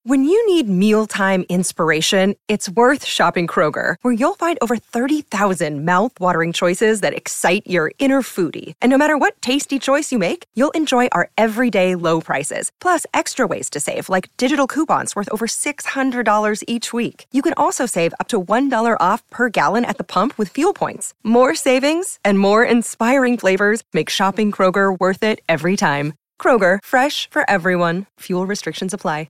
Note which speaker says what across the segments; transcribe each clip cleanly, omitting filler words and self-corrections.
Speaker 1: When you need mealtime inspiration, it's worth shopping Kroger, where you'll find over 30,000 mouth-watering choices that excite your inner foodie. And no matter what tasty choice you make, you'll enjoy our everyday low prices, plus extra ways to save, like digital coupons worth over $600 each week. You can also save up to $1 off per gallon at the pump with fuel points. More savings and more inspiring flavors make shopping Kroger worth it every time. Kroger, fresh for everyone. Fuel restrictions apply.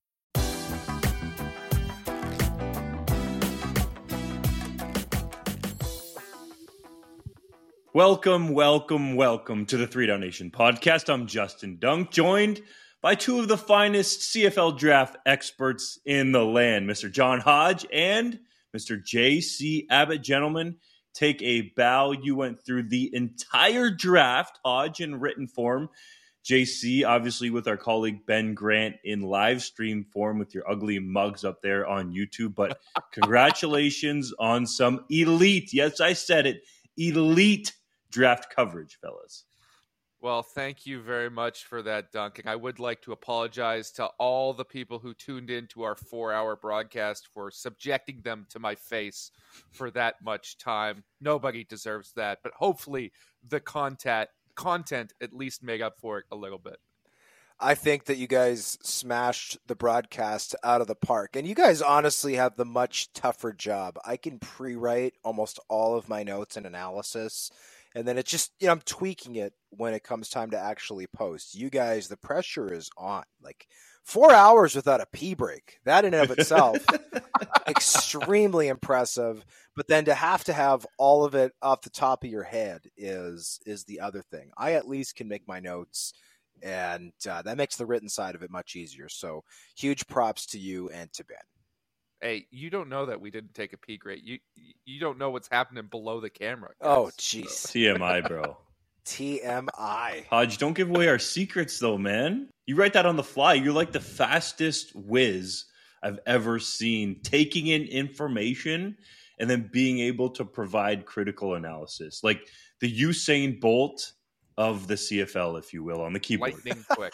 Speaker 2: Welcome to the 3 Down Nation podcast. I'm Justin Dunk, joined by two of the finest CFL draft experts in the land, Mr. John Hodge and Mr. J.C. Abbott. Gentlemen, take a bow. You went through the entire draft, Hodge, in written form. J.C., obviously with our colleague Ben Grant in live stream form with your ugly mugs up there on YouTube. But congratulations on some elite, yes, I said it, elite draft coverage, fellas.
Speaker 3: Well, thank you very much for that, Duncan. I would like to apologize to all the people who tuned in to our 4-hour broadcast for subjecting them to my face for that much time. Nobody deserves that, but hopefully the content at least made up for it a little bit.
Speaker 4: I think that you guys smashed the broadcast out of the park, and you guys honestly have the much tougher job. I can pre-write almost all of my notes and analysis, and then it's just, I'm tweaking it when it comes time to actually post. You guys, the pressure is on. Like 4 hours without a pee break. That in and of itself, extremely impressive. But then to have all of it off the top of your head is the other thing. I at least can make my notes, and that makes the written side of it much easier. So huge props to you and to Ben.
Speaker 3: Hey, you don't know that we didn't take a pee break. You don't know what's happening below the camera. Guys.
Speaker 4: Oh, jeez.
Speaker 2: TMI, bro.
Speaker 4: TMI.
Speaker 2: Hodge, don't give away our secrets, though, man. You write that on the fly. You're like the fastest whiz I've ever seen, taking in information and then being able to provide critical analysis. Like the Usain Bolt of the CFL, if you will, on the keyboard.
Speaker 3: Lightning quick.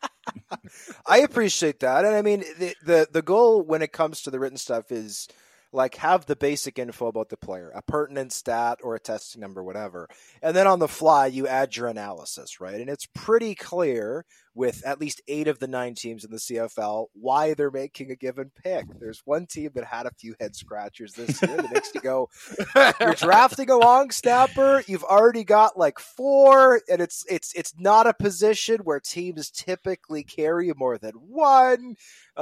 Speaker 4: I appreciate that. And I mean, the goal when it comes to the written stuff is like have the basic info about the player, a pertinent stat or a testing number, whatever. And then on the fly, you add your analysis, right? And it's pretty clear with at least 8 of the 9 teams in the CFL why they're making a given pick. There's one team that had a few head scratchers this year that makes you go, you're drafting a long snapper, you've already got like 4, and it's not a position where teams typically carry more than 1.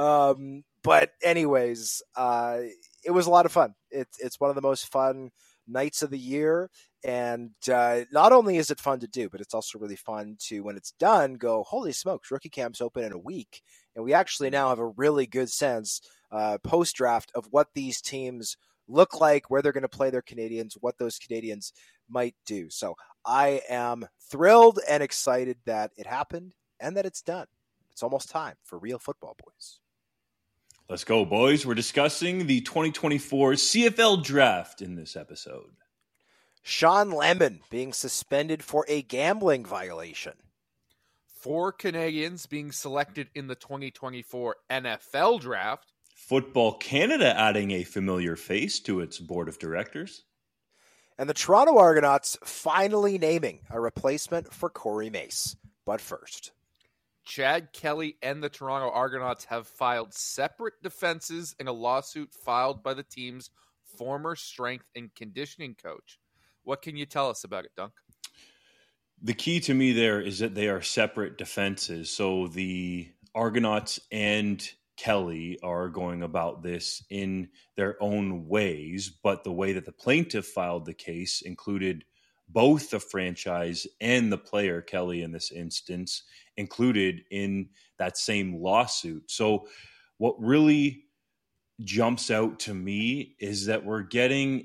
Speaker 4: But anyways, it was a lot of fun. It's one of the most fun nights of the year. And not only is it fun to do, but it's also really fun to, when it's done, go, holy smokes, rookie camp's open in a week. And we actually now have a really good sense post-draft of what these teams look like, where they're going to play their Canadians, what those Canadians might do. So I am thrilled and excited that it happened and that it's done. It's almost time for real football, boys.
Speaker 2: Let's go, boys. We're discussing the 2024 CFL draft in this episode.
Speaker 4: Shawn Lemon being suspended for a gambling violation.
Speaker 3: 4 Canadians being selected in the 2024 NFL draft.
Speaker 2: Football Canada adding a familiar face to its board of directors.
Speaker 4: And the Toronto Argonauts finally naming a replacement for Corey Mace. But first,
Speaker 3: Chad Kelly and the Toronto Argonauts have filed separate defenses in a lawsuit filed by the team's former strength and conditioning coach. What can you tell us about it, Dunk?
Speaker 2: The key to me there is that they are separate defenses. So the Argonauts and Kelly are going about this in their own ways, but the way that the plaintiff filed the case included both the franchise and the player, Kelly in this instance, included in that same lawsuit. So what really jumps out to me is that we're getting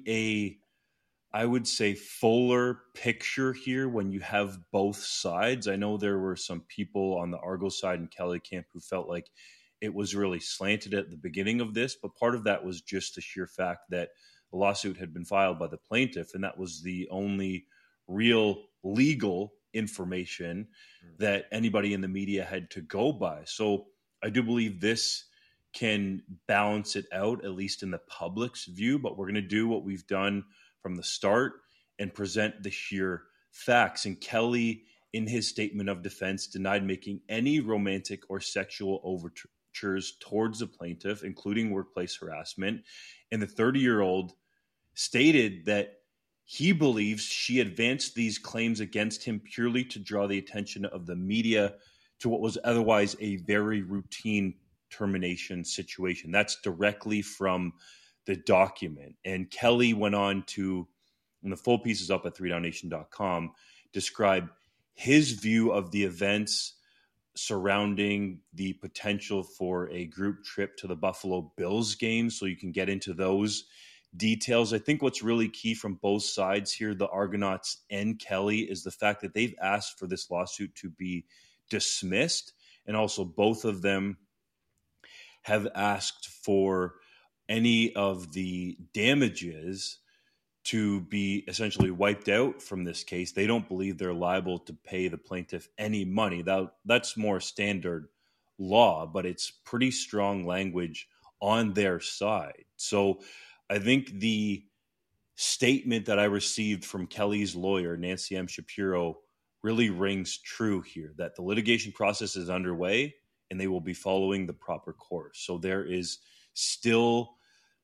Speaker 2: I would say, fuller picture here when you have both sides. I know there were some people on the Argo side and Kelly camp who felt like it was really slanted at the beginning of this, but part of that was just the sheer fact that the lawsuit had been filed by the plaintiff, and that was the only real legal information that anybody in the media had to go by. So I do believe this can balance it out, at least in the public's view. But we're going to do what we've done from the start and present the sheer facts. And Kelly, in his statement of defense, denied making any romantic or sexual overtures towards the plaintiff, including workplace harassment. And the 30-year-old stated that he believes she advanced these claims against him purely to draw the attention of the media to what was otherwise a very routine termination situation. That's directly from the document. And Kelly went on to, and the full piece is up at 3downnation.com, describe his view of the events surrounding the potential for a group trip to the Buffalo Bills game. So you can get into those details. I think what's really key from both sides here, the Argonauts and Kelly, is the fact that they've asked for this lawsuit to be dismissed. And also both of them have asked for any of the damages to be essentially wiped out from this case. They don't believe they're liable to pay the plaintiff any money. That's more standard law, but it's pretty strong language on their side. So I think the statement that I received from Kelly's lawyer, Nancy M. Shapiro, really rings true here, that the litigation process is underway and they will be following the proper course. So there is still,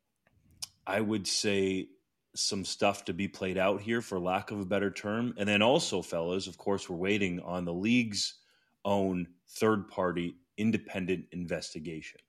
Speaker 2: I would say, some stuff to be played out here, for lack of a better term. And then also, fellas, of course, we're waiting on the league's own third-party independent investigation.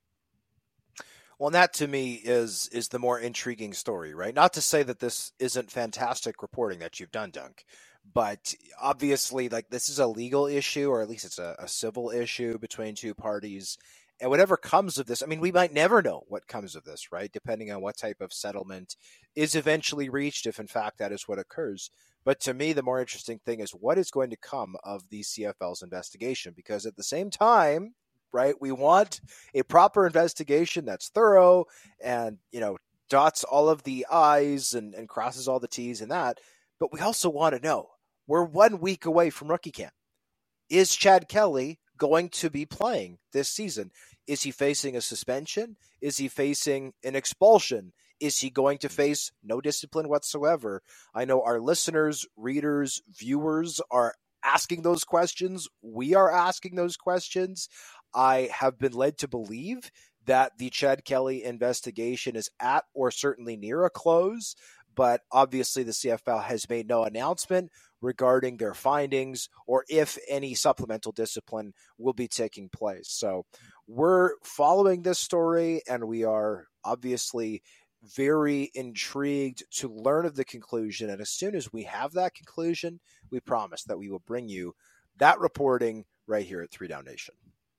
Speaker 4: Well, and that to me is the more intriguing story, right? Not to say that this isn't fantastic reporting that you've done, Dunk, but obviously, like, this is a legal issue, or at least it's a civil issue between two parties. And whatever comes of this, I mean, we might never know what comes of this, right? Depending on what type of settlement is eventually reached, if in fact that is what occurs. But to me, the more interesting thing is what is going to come of the CFL's investigation, because at the same time, right, we want a proper investigation that's thorough and, dots all of the I's and crosses all the T's and that. But we also want to know, we're 1 week away from rookie camp. Is Chad Kelly going to be playing this season? Is he facing a suspension? Is he facing an expulsion? Is he going to face no discipline whatsoever? I know our listeners, readers, viewers are asking those questions. We are asking those questions. I have been led to believe that the Chad Kelly investigation is at or certainly near a close, but obviously the CFL has made no announcement regarding their findings or if any supplemental discipline will be taking place. So we're following this story, and we are obviously very intrigued to learn of the conclusion. And as soon as we have that conclusion, we promise that we will bring you that reporting right here at 3Down Nation.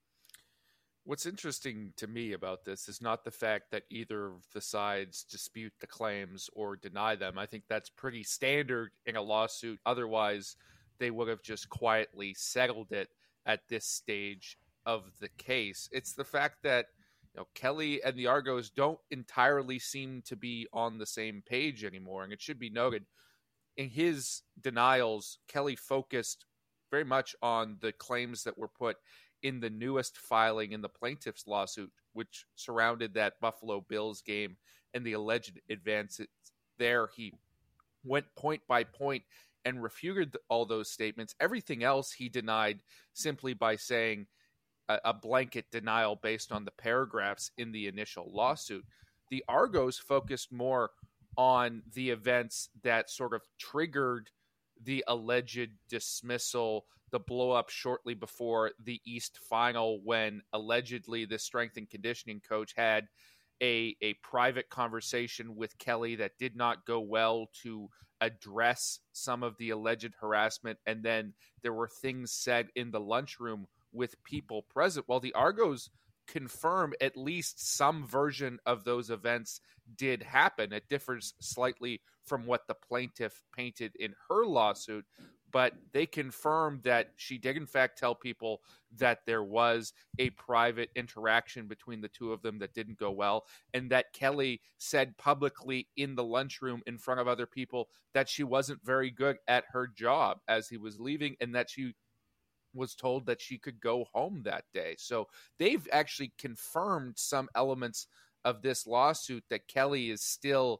Speaker 3: What's interesting to me about this is not the fact that either of the sides dispute the claims or deny them. I think that's pretty standard in a lawsuit. Otherwise, they would have just quietly settled it at this stage of the case. It's the fact that Kelly and the Argos don't entirely seem to be on the same page anymore. And it should be noted, in his denials, Kelly focused very much on the claims that were put in the newest filing in the plaintiff's lawsuit, which surrounded that Buffalo Bills game and the alleged advances there. He went point by point and refuted all those statements. Everything else he denied simply by saying a blanket denial based on the paragraphs in the initial lawsuit. The Argos focused more on the events that sort of triggered the alleged dismissal, the blow up shortly before the East final, when allegedly the strength and conditioning coach had a private conversation with Kelly that did not go well to address some of the alleged harassment. And then there were things said in the lunchroom with people present. Well, the Argos confirm at least some version of those events did happen. It differs slightly from what the plaintiff painted in her lawsuit, but they confirmed that she did in fact tell people that there was a private interaction between the two of them that didn't go well, and that Kelly said publicly in the lunchroom in front of other people that she wasn't very good at her job as he was leaving, and that she was told that she could go home that day. So they've actually confirmed some elements of this lawsuit that Kelly is still,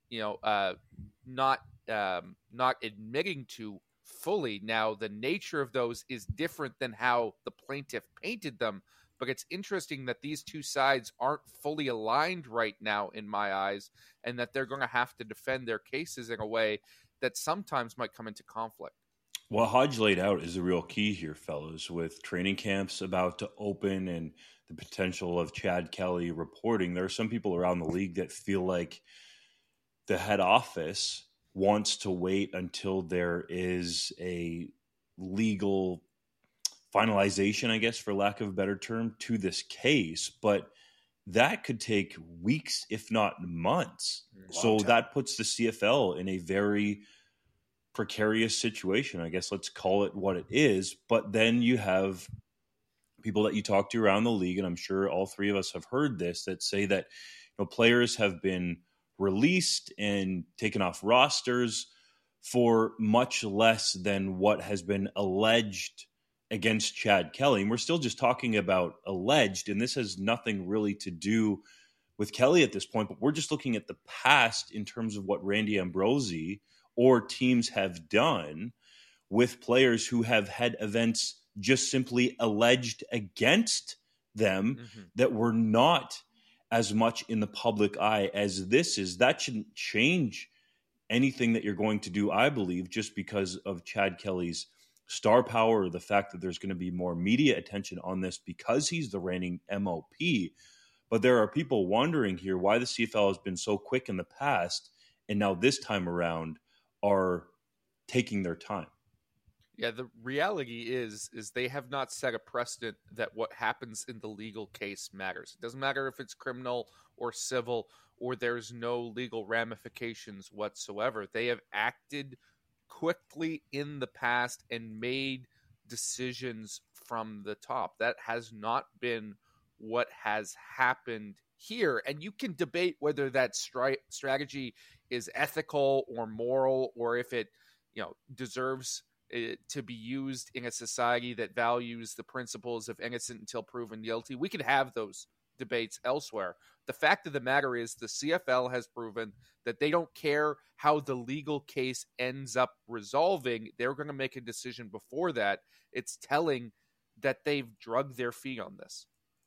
Speaker 3: not admitting to fully. Now, the nature of those is different than how the plaintiff painted them, but it's interesting that these two sides aren't fully aligned right now in my eyes, and that they're going to have to defend their cases in a way that sometimes might come into conflict.
Speaker 2: What Hodge laid out is the real key here, fellas, with training camps about to open and the potential of Chad Kelly reporting. There are some people around the league that feel like the head office wants to wait until there is a legal finalization, I guess, for lack of a better term, to this case. But that could take weeks, if not months. So that puts the CFL in a very precarious situation. I guess let's call it what it is. But then you have people that you talk to around the league, and I'm sure all three of us have heard this, that say that players have been released and taken off rosters for much less than what has been alleged against Chad Kelly. And we're still just talking about alleged, and this has nothing really to do with Kelly at this point, but we're just looking at the past in terms of what Randy Ambrosie or teams have done with players who have had events just simply alleged against them that were not as much in the public eye as this is. That shouldn't change anything that you're going to do, I believe, just because of Chad Kelly's star power, or the fact that there's going to be more media attention on this because he's the reigning MOP. But there are people wondering here why the CFL has been so quick in the past and now this time around are taking their time.
Speaker 3: Yeah, the reality is they have not set a precedent that what happens in the legal case matters. It doesn't matter if it's criminal or civil or there's no legal ramifications whatsoever. They have acted quickly in the past and made decisions from the top. That has not been what has happened here. And you can debate whether that strategy is ethical or moral, or if it, deserves to be used in a society that values the principles of innocent until proven guilty. We could have those debates elsewhere. The fact of the matter is the CFL has proven that they don't care how the legal case ends up resolving. They're going to make a decision before that. It's telling that they've drugged their feet on this.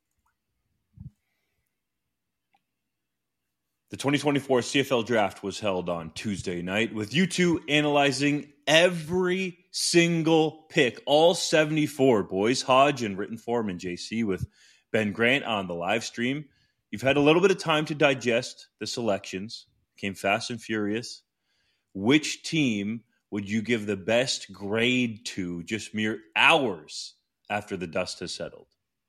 Speaker 2: The 2024 CFL draft was held on Tuesday night, with you two analyzing every single pick, all 74, boys. Hodge in written form and JC with Ben Grant on the live stream. You've had a little bit of time to digest the selections. Came fast and furious. Which team would you give the best grade to just mere hours after the dust has settled?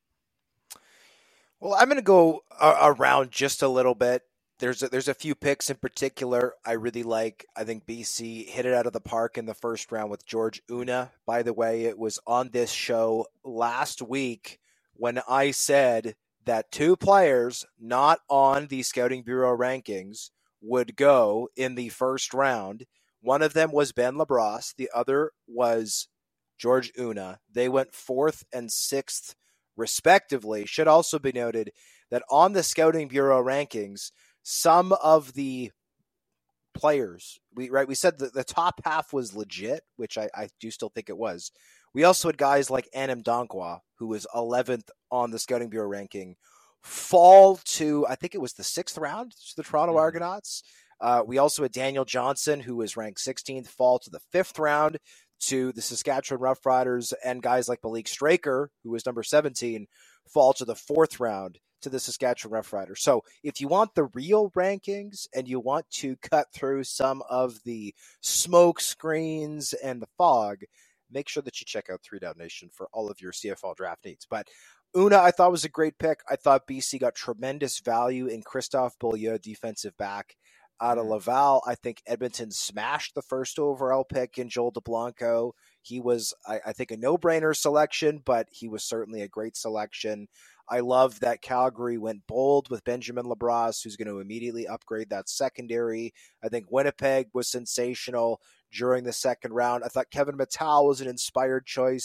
Speaker 4: Well, I'm going to go around just a little bit. There's a few picks in particular I really like. I think BC hit it out of the park in the first round with George Una. By the way, it was on this show last week when I said that two players not on the Scouting Bureau rankings would go in the first round. One of them was Ben LaBrosse. The other was George Una. They went 4th and 6th, respectively. Should also be noted that on the Scouting Bureau rankings, some of the players, we said that the top half was legit, which I do still think it was. We also had guys like Anim Donkwa, who was 11th on the Scouting Bureau ranking, fall to, I think it was the 6th round, to the Toronto Argonauts. We also had Daniel Johnson, who was ranked 16th, fall to the 5th round to the Saskatchewan Roughriders, and guys like Malik Straker, who was number 17, fall to the 4th round to the Saskatchewan Roughriders. So if you want the real rankings and you want to cut through some of the smoke screens and the fog, make sure that you check out 3Down Nation for all of your CFL draft needs. But Una, I thought, was a great pick. I thought BC got tremendous value in Christophe Beaulieu, defensive back out of Laval. I think Edmonton smashed the first overall pick in Joel DeBlanco. He was, I think, a no-brainer selection, but he was certainly a great selection. I love that Calgary went bold with Benjamin LaBrosse, who's going to immediately upgrade that secondary. I think Winnipeg was sensational during the second round. I thought Kevin Mattel was an inspired choice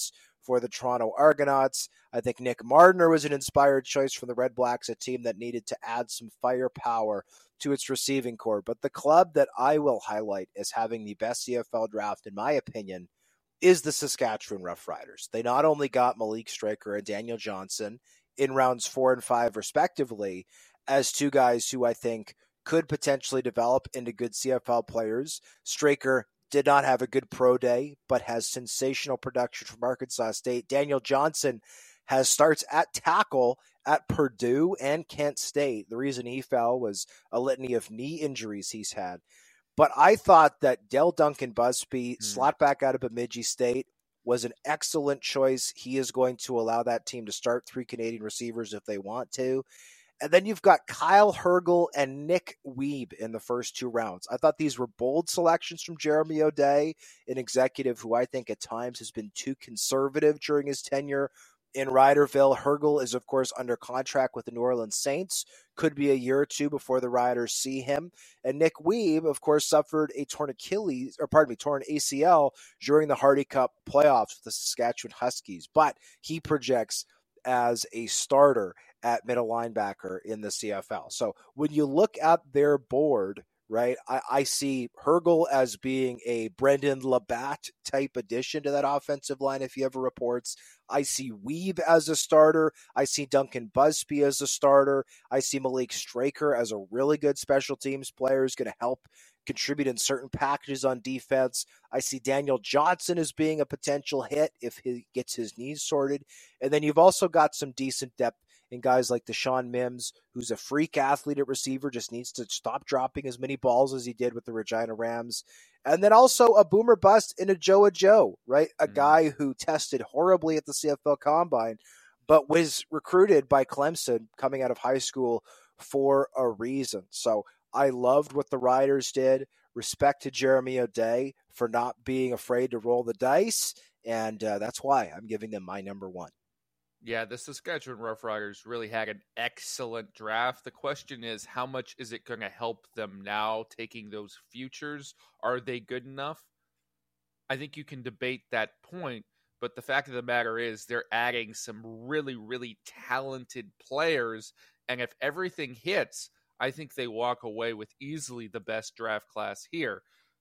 Speaker 4: for the Toronto Argonauts. I think Nick Mardner was an inspired choice from the Red Blacks, a team that needed to add some firepower to its receiving corps. But the club that I will highlight as having the best CFL draft, in my opinion, is the Saskatchewan Roughriders. They not only got Malik Straker and Daniel Johnson in rounds 4 and 5, respectively, as two guys who I think could potentially develop into good CFL players. Straker did not have a good pro day, but has sensational production from Arkansas State. Daniel Johnson has starts at tackle at Purdue and Kent State. The reason he fell was a litany of knee injuries he's had. But I thought that Del Duncan Busby, slot back out of Bemidji State, was an excellent choice. He is going to allow that team to start 3 Canadian receivers if they want to. And then you've got Kyle Hergel and Nick Wiebe in the first 2 rounds. I thought these were bold selections from Jeremy O'Day, an executive who I think at times has been too conservative during his tenure in Riderville. Hergel is, of course, under contract with the New Orleans Saints. Could be a year or 2 before the Riders see him. And Nick Wiebe, of course, suffered a torn ACL during the Hardy Cup playoffs with the Saskatchewan Huskies. But he projects as a starter at middle linebacker in the CFL. So when you look at their board, right, I see Hergel as being a Brendan Labatt type addition to that offensive line if he ever reports. I see Wiebe as a starter. I see Duncan Busby as a starter. I see Malik Straker as a really good special teams player who's going to help contribute in certain packages on defense. I see Daniel Johnson as being a potential hit if he gets his knees sorted. And then you've also got some decent depth in guys like Deshaun Mims, who's a freak athlete at receiver, just needs to stop dropping as many balls as he did with the Regina Rams. And then also a boomer bust in a Joe, right? A guy who tested horribly at the CFL Combine, but was recruited by Clemson coming out of high school for a reason. So I loved what the Riders did. Respect to Jeremy O'Day for not being afraid to roll the dice. And that's why I'm giving them my number 1.
Speaker 3: Yeah, the Saskatchewan Roughriders really had an excellent draft. The question is, how much is it going to help them now taking those futures? Are they good enough? I think you can debate that point, but the fact of the matter is they're adding some really, really talented players, and if everything hits, I think they walk away with easily the best draft class here.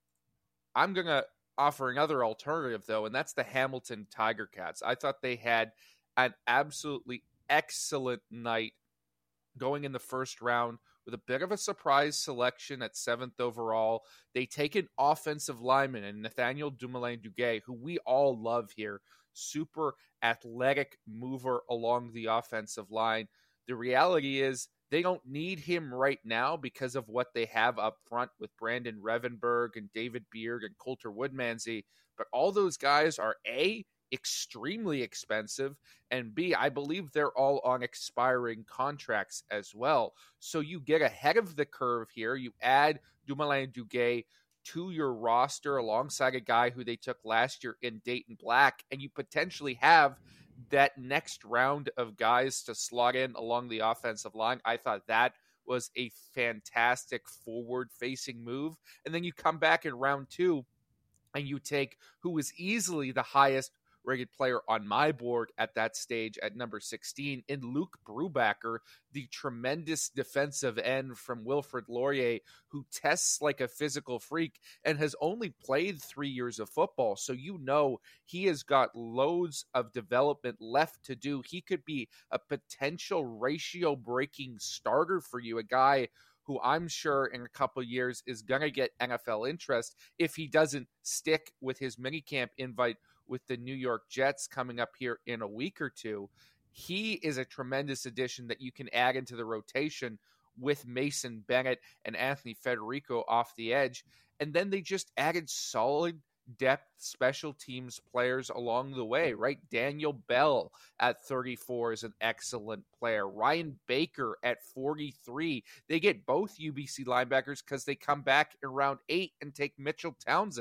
Speaker 3: I'm going to offer another alternative, though, and that's the Hamilton Tiger Cats. I thought they had an absolutely excellent night going in the first round with a bit of a surprise selection at 7th overall. They take an offensive lineman and Nathaniel Dumoulin-Duguay, who we all love here, super athletic mover along the offensive line. The reality is they don't need him right now because of what they have up front with Brandon Revenberg and David Beard and Coulter Woodmansey. But all those guys are A, extremely expensive, and B, I believe they're all on expiring contracts as well. So you get ahead of the curve here. You add Dumoulin-Duguay to your roster alongside a guy who they took last year in Dayton Black, and you potentially have that next round of guys to slot in along the offensive line. I thought that was a fantastic forward-facing move. And then you come back in round 2 and you take who was easily the highest rated player on my board at that stage at number 16 in Luke Brubaker, the tremendous defensive end from Wilfrid Laurier, who tests like a physical freak and has only played 3 years of football. So you know he has got loads of development left to do. He could be a potential ratio-breaking starter for you, a guy who I'm sure in a couple of years is going to get NFL interest if he doesn't stick with his minicamp invite with the New York Jets coming up here in a week or 2. He is a tremendous addition that you can add into the rotation with Mason Bennett and Anthony Federico off the edge. And then they just added solid depth special teams players along the way, right? Daniel Bell at 34 is an excellent player. Ryan Baker at 43. They get both UBC linebackers because they come back in round 8 and take Mitchell Townsend.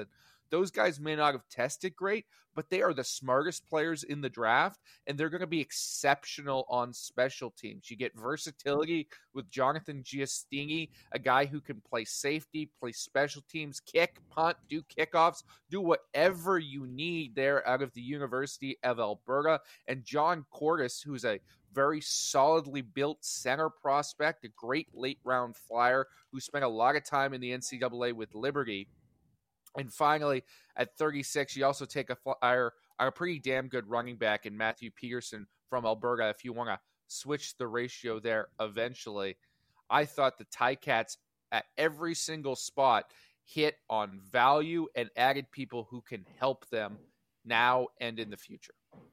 Speaker 3: Those guys may not have tested great, but they are the smartest players in the draft, and they're going to be exceptional on special teams. You get versatility with Jonathan Giustini, a guy who can play safety, play special teams, kick, punt, do kickoffs, do whatever you need there out of the University of Alberta. And John Cordes, who's a very solidly built center prospect, a great late round flyer who spent a lot of time in the NCAA with Liberty. And finally, at 36, you also take a flyer on a pretty damn good running back in Matthew Peterson from Alberta if you want to switch the ratio there eventually. I thought the Ticats at every single spot hit on value and added people who can help them now and in the future.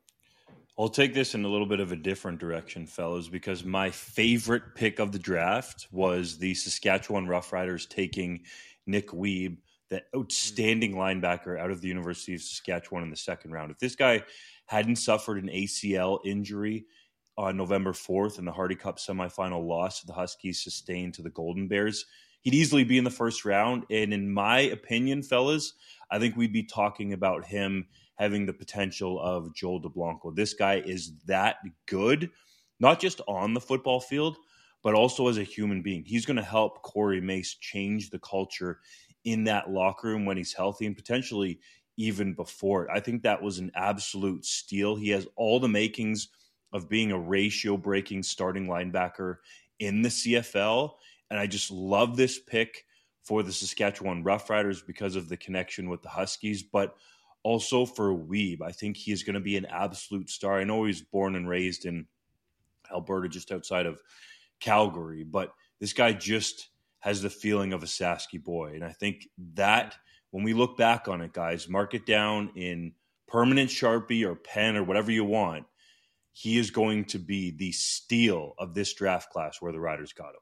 Speaker 2: I'll take this in a little bit of a different direction, fellas, because my favorite pick of the draft was the Saskatchewan Roughriders taking Nick Wiebe, the outstanding linebacker out of the University of Saskatchewan in the second round. If this guy hadn't suffered an ACL injury on November 4th in the Hardy Cup semifinal loss the Huskies sustained to the Golden Bears, he'd easily be in the first round. And in my opinion, fellas, I think we'd be talking about him having the potential of Joel DeBlanco. This guy is that good, not just on the football field, but also as a human being. He's going to help Corey Mace change the culture in that locker room when he's healthy and potentially even before it. I think that was an absolute steal. He has all the makings of being a ratio-breaking starting linebacker in the CFL, and I just love this pick for the Saskatchewan Roughriders because of the connection with the Huskies, but also for Wiebe. I think he is going to be an absolute star. I know he's born and raised in Alberta, just outside of Calgary, but this guy just has the feeling of a Sasky boy. And I think that when we look back on it, guys, mark it down in permanent Sharpie or pen or whatever you want. He is going to be the steal of this draft class where the Riders got him.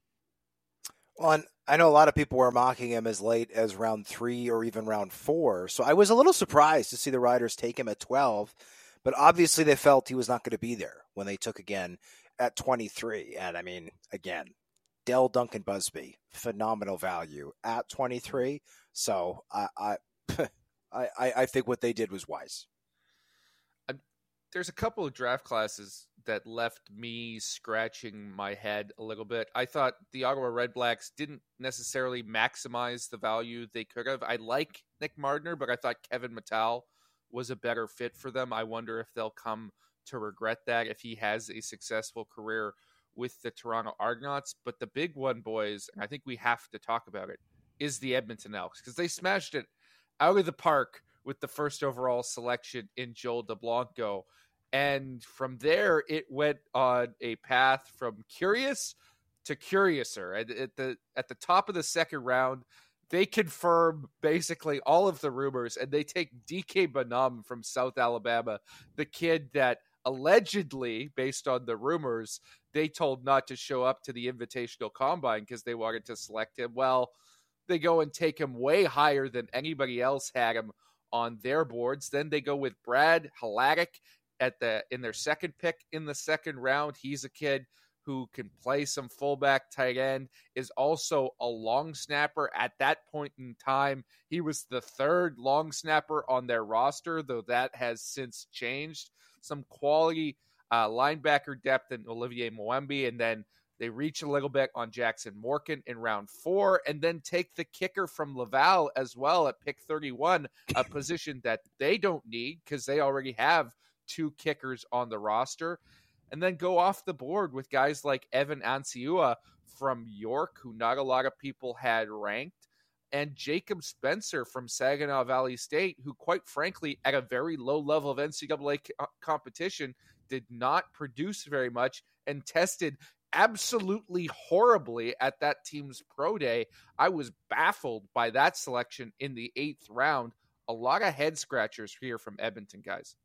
Speaker 4: Well, and I know a lot of people were mocking him as late as round 3 or even round 4. So I was a little surprised to see the Riders take him at 12, but obviously they felt he was not going to be there when they took again at 23. And I mean, again, Dell Duncan Busby, phenomenal value at 23. So I think what they did was wise.
Speaker 3: There's a couple of draft classes that left me scratching my head a little bit. I thought the Ottawa Redblacks didn't necessarily maximize the value they could have. I like Nick Mardner, but I thought Kevin Mattal was a better fit for them. I wonder if they'll come to regret that if he has a successful career with the Toronto Argonauts. But the big one, boys, and I think we have to talk about it, is the Edmonton Elks, because they smashed it out of the park with the first overall selection in Joel DeBlanco. And from there, it went on a path from curious to curiouser. At the top of the second round, they confirm basically all of the rumors, and they take DK Bonham from South Alabama, the kid that allegedly, based on the rumors, they told not to show up to the Invitational Combine because they wanted to select him. Well, they go and take him way higher than anybody else had him on their boards. Then they go with Brad Haladic in their second pick in the second round. He's a kid who can play some fullback, tight end, is also a long snapper. At that point in time, he was the third long snapper on their roster, though that has since changed. Some quality linebacker depth in Olivier Mwembi, and then they reach a little bit on Jackson Morgan in round 4, and then take the kicker from Laval as well at pick 31, a position that they don't need because they already have 2 kickers on the roster, and then go off the board with guys like Evan Ansiua from York, who not a lot of people had ranked, and Jacob Spencer from Saginaw Valley State, who quite frankly, at a very low level of NCAA competition, did not produce very much and tested absolutely horribly at that team's pro day. I was baffled by that selection in the 8th round. A lot of head scratchers here from Edmonton, guys.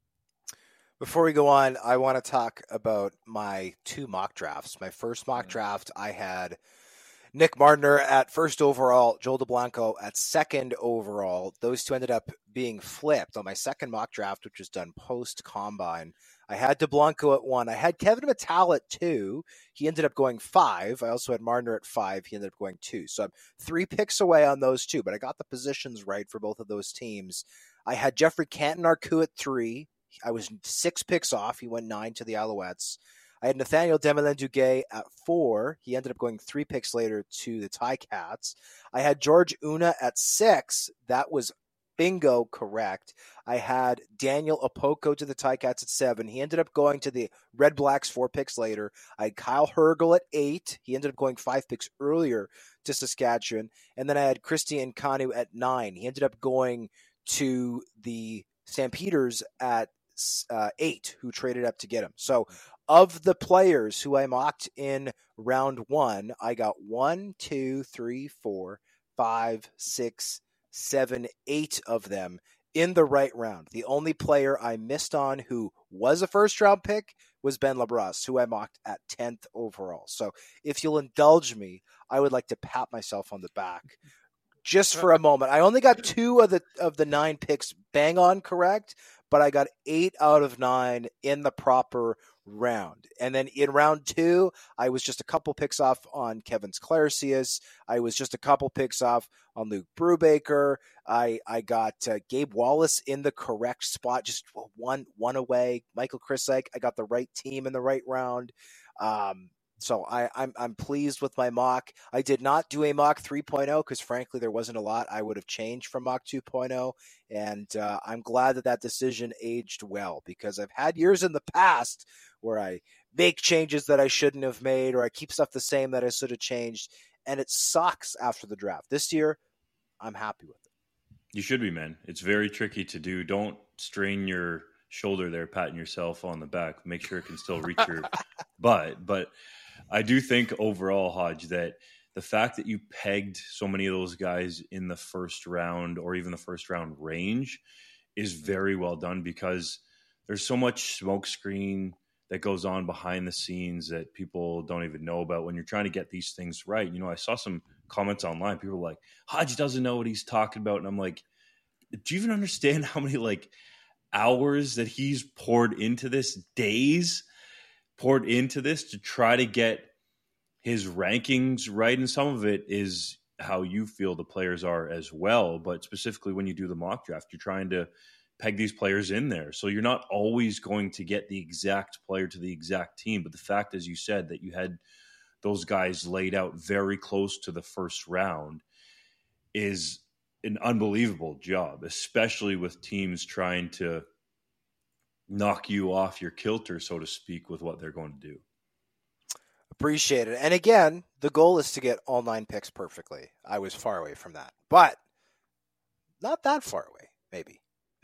Speaker 4: Before we go on, I want to talk about my 2 mock drafts. My first mock draft, I had Nick Mardner at first overall, Joel DeBlanco at second overall. Those 2 ended up being flipped on my second mock draft, which was done post-combine. I had DeBlanco at 1. I had Kevin Mattal at 2. He ended up going 5. I also had Marner at 5. He ended up going 2. So I'm 3 picks away on those 2, but I got the positions right for both of those teams. I had Jeffrey Canton-Arcou at 3. I was 6 picks off. He went 9 to the Alouettes. I had Nathaniel Desmoulins-Duguay at 4. He ended up going 3 picks later to the Ticats. I had George Una at 6. That was bingo correct. I had Daniel Opoku to the Ticats at 7. He ended up going to the Red Blacks 4 picks later. I had Kyle Hergel at 8. He ended up going 5 picks earlier to Saskatchewan. And then I had Christian Kanu at 9. He ended up going to the Stampeders at 8, who traded up to get him. So of the players who I mocked in round 1, I got 1, 2, 3, 4, 5, 6, 7, 8 of them in the right round. The only player I missed on who was a first round pick was Ben LaBrosse, who I mocked at 10th overall. So if you'll indulge me, I would like to pat myself on the back just for a moment. I only got 2 of the 9 picks bang on correct, but I got 8 out of 9 in the proper round. And then in round 2, I was just a couple picks off on Kevin Sclarcius. I was just a couple picks off on Luke Brubaker. I got Gabe Wallace in the correct spot, just one away. Michael Krisak, I got the right team in the right round. So I'm pleased with my mock. I did not do a mock 3.0 because, frankly, there wasn't a lot I would have changed from mock 2.0. And I'm glad that decision aged well, because I've had years in the past where I make changes that I shouldn't have made, or I keep stuff the same that I should have changed, and it sucks after the draft. This year, I'm happy with it.
Speaker 2: You should be, man. It's very tricky to do. Don't strain your shoulder there, patting yourself on the back. Make sure it can still reach your butt. But I do think overall, Hodge, that the fact that you pegged so many of those guys in the first round or even the first round range is very well done, because there's so much smokescreen that goes on behind the scenes that people don't even know about when you're trying to get these things right. You know, I saw some comments online. People were like, Hodge doesn't know what he's talking about. And I'm like, do you even understand how many hours that he's poured into this, days poured into this to try to get his rankings right? And some of it is how you feel the players are as well. But specifically when you do the mock draft, you're trying to peg these players in there. So you're not always going to get the exact player to the exact team. But the fact, as you said, that you had those guys laid out very close to the first round is an unbelievable job, especially with teams trying to knock you off your kilter, so to speak, with what they're going to do.
Speaker 4: Appreciate it. And again, the goal is to get all 9 picks perfectly. I was far away from that, but not that far away. Maybe.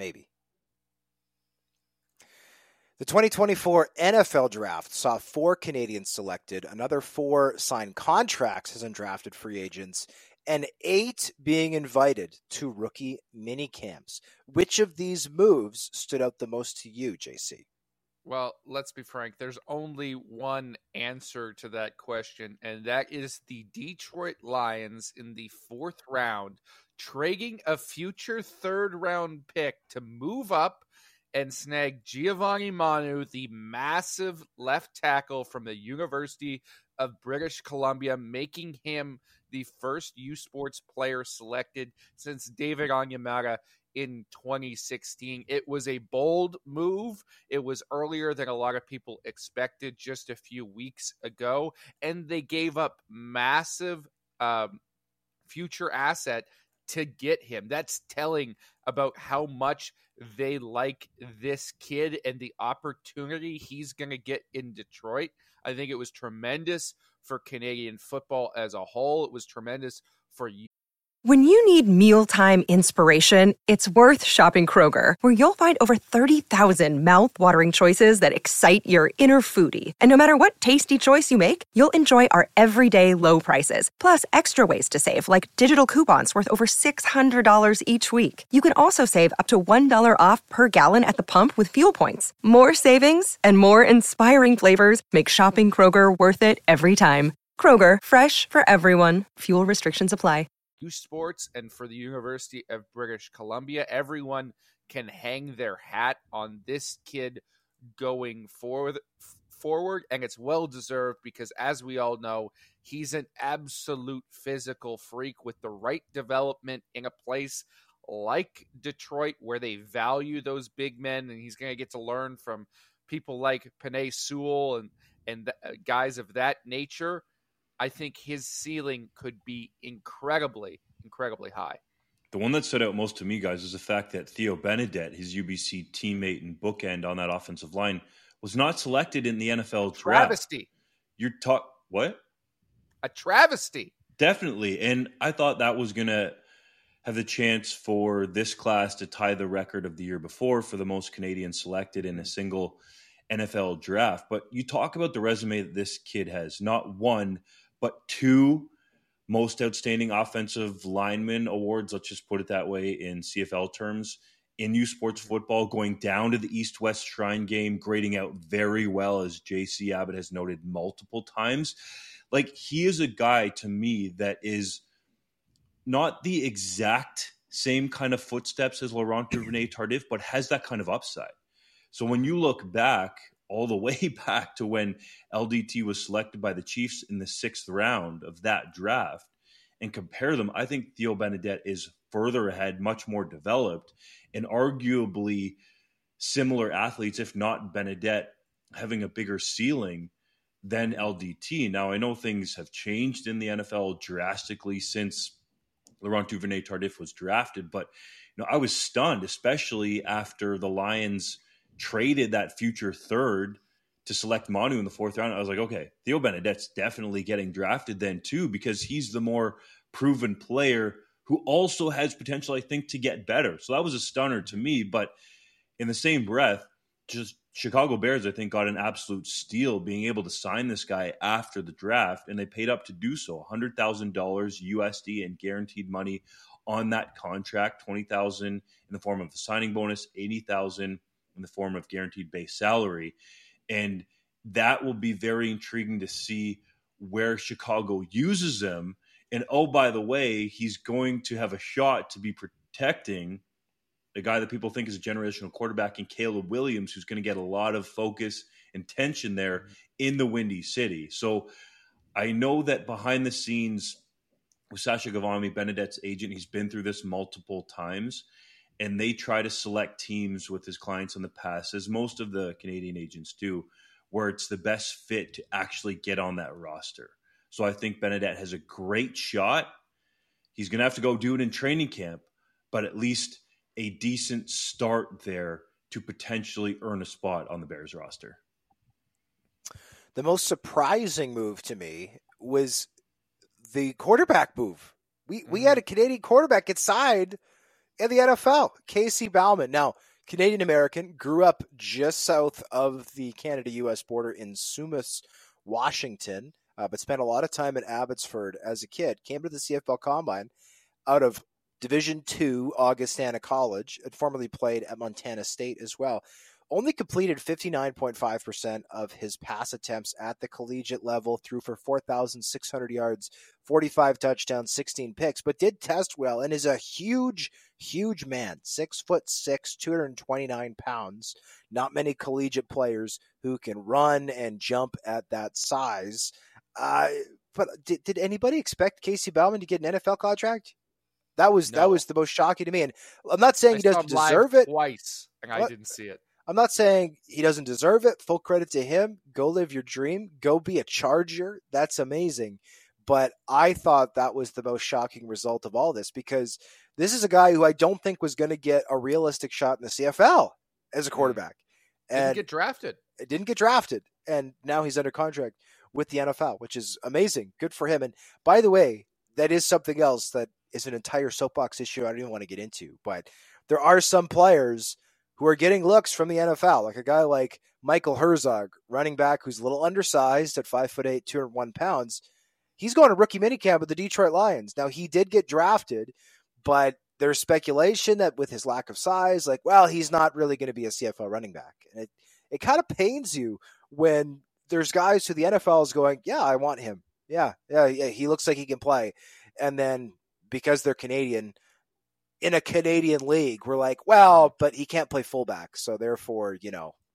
Speaker 4: The 2024 NFL Draft saw 4 Canadians selected, another 4 signed contracts as undrafted free agents, and 8 being invited to rookie mini camps. Which of these moves stood out the most to you, JC?
Speaker 3: Well, let's be frank. There's only one answer to that question, and that is the Detroit Lions in the 4th round, trading a future 3rd round pick to move up and snag Giovanni Manu, the massive left tackle from the University of British Columbia, making him the first U Sports player selected since David Onyemata in 2016. It was a bold move. It was earlier than a lot of people expected just a few weeks ago, and they gave up massive future asset to get him. That's telling about how much they like this kid and the opportunity he's going to get in Detroit. I think it was tremendous for Canadian football as a whole. It was tremendous for you.
Speaker 1: When you need mealtime inspiration, it's worth shopping Kroger, where you'll find over 30,000 mouth-watering choices that excite your inner foodie. And no matter what tasty choice you make, you'll enjoy our everyday low prices, plus extra ways to save, like digital coupons worth over $600 each week. You can also save up to $1 off per gallon at the pump with fuel points. More savings and more inspiring flavors make shopping Kroger worth it every time. Kroger, fresh for everyone. Fuel restrictions apply.
Speaker 3: U Sports and for the University of British Columbia, everyone can hang their hat on this kid going forward, and it's well deserved because, as we all know, he's an absolute physical freak with the right development in a place like Detroit where they value those big men, and he's going to get to learn from people like Penei Sewell and guys of that nature. I think his ceiling could be incredibly high.
Speaker 2: The one that stood out most to me, guys, is the fact that Theo Benedette, his UBC teammate and bookend on that offensive line, was not selected in the NFL draft.
Speaker 3: Travesty.
Speaker 2: What?
Speaker 3: A travesty.
Speaker 2: Definitely. And I thought that was going to have the chance for this class to tie the record of the year before for the most Canadians selected in a single NFL draft. But you talk about the resume that this kid has, not one, but two most outstanding offensive lineman awards, let's just put it that way in CFL terms, in U Sports football, going down to the East-West Shrine game, grading out very well, as JC Abbott has noted multiple times. Like, he is a guy to me that is not the exact same kind of footsteps as Laurent Duvernay-Tardif, but has that kind of upside. So when you look back, all the way back to when LDT was selected by the Chiefs in the 6th round of that draft, and compare them, I think Theo Benedette is further ahead, much more developed, and arguably similar athletes, if not Benedette having a bigger ceiling than LDT. Now, I know things have changed in the NFL drastically since Laurent Duvernay-Tardif was drafted, but I was stunned, especially after the Lions traded that future third to select Manu in the 4th round. I was like, okay, Theo Benedette's definitely getting drafted then too, because he's the more proven player who also has potential, I think, to get better. So that was a stunner to me. But in the same breath, just Chicago Bears, I think, got an absolute steal being able to sign this guy after the draft, and they paid up to do so. $100,000 USD and guaranteed money on that contract, $20,000 in the form of the signing bonus, $80,000 in the form of guaranteed base salary. And that will be very intriguing to see where Chicago uses him. And oh, by the way, he's going to have a shot to be protecting the guy that people think is a generational quarterback in Caleb Williams, who's going to get a lot of focus and tension there in the Windy City. So I know that behind the scenes with Sasha Gavami, Benedette's agent, he's been through this multiple times, and they try to select teams with his clients in the past, as most of the Canadian agents do, where it's the best fit to actually get on that roster. So I think Benedette has a great shot. He's going to have to go do it in training camp, but at least a decent start there to potentially earn a spot on the Bears roster.
Speaker 4: The most surprising move to me was the quarterback move. We had a Canadian quarterback get signed in the NFL, Casey Bauman. Now, Canadian-American, grew up just south of the Canada-U.S. border in Sumas, Washington, but spent a lot of time at Abbotsford as a kid. Came to the CFL Combine out of Division II Augustana College. Had formerly played at Montana State as well. Only completed 59.5% of his pass attempts at the collegiate level, threw for 4,600 yards, 45 touchdowns, 16 picks, but did test well and is a huge man, 6'6", 229 pounds. Not many collegiate players who can run and jump at that size. But did anybody expect Casey Bauman to get an NFL contract? That was the most shocking to me. And I'm not saying he doesn't deserve it
Speaker 3: twice, and I didn't see it.
Speaker 4: I'm not saying he doesn't deserve it. Full credit to him. Go live your dream. Go be a Charger. That's amazing. But I thought that was the most shocking result of all this, because this is a guy who I don't think was going to get a realistic shot in the CFL as a quarterback.
Speaker 3: Didn't get drafted.
Speaker 4: It didn't get drafted. And now he's under contract with the NFL, which is amazing. Good for him. And by the way, that is something else that is an entire soapbox issue I don't even want to get into. But there are some players who are getting looks from the NFL, like a guy like Michael Herzog, running back who's a little undersized at 5'8", 201 pounds. He's going to rookie minicamp with the Detroit Lions. Now, he did get drafted, but there's speculation that with his lack of size, he's not really going to be a CFL running back. And it kind of pains you when there's guys who the NFL is going, yeah, I want him. Yeah, he looks like he can play. And then because they're Canadian, in a Canadian league, we're like, well, but he can't play fullback. So therefore,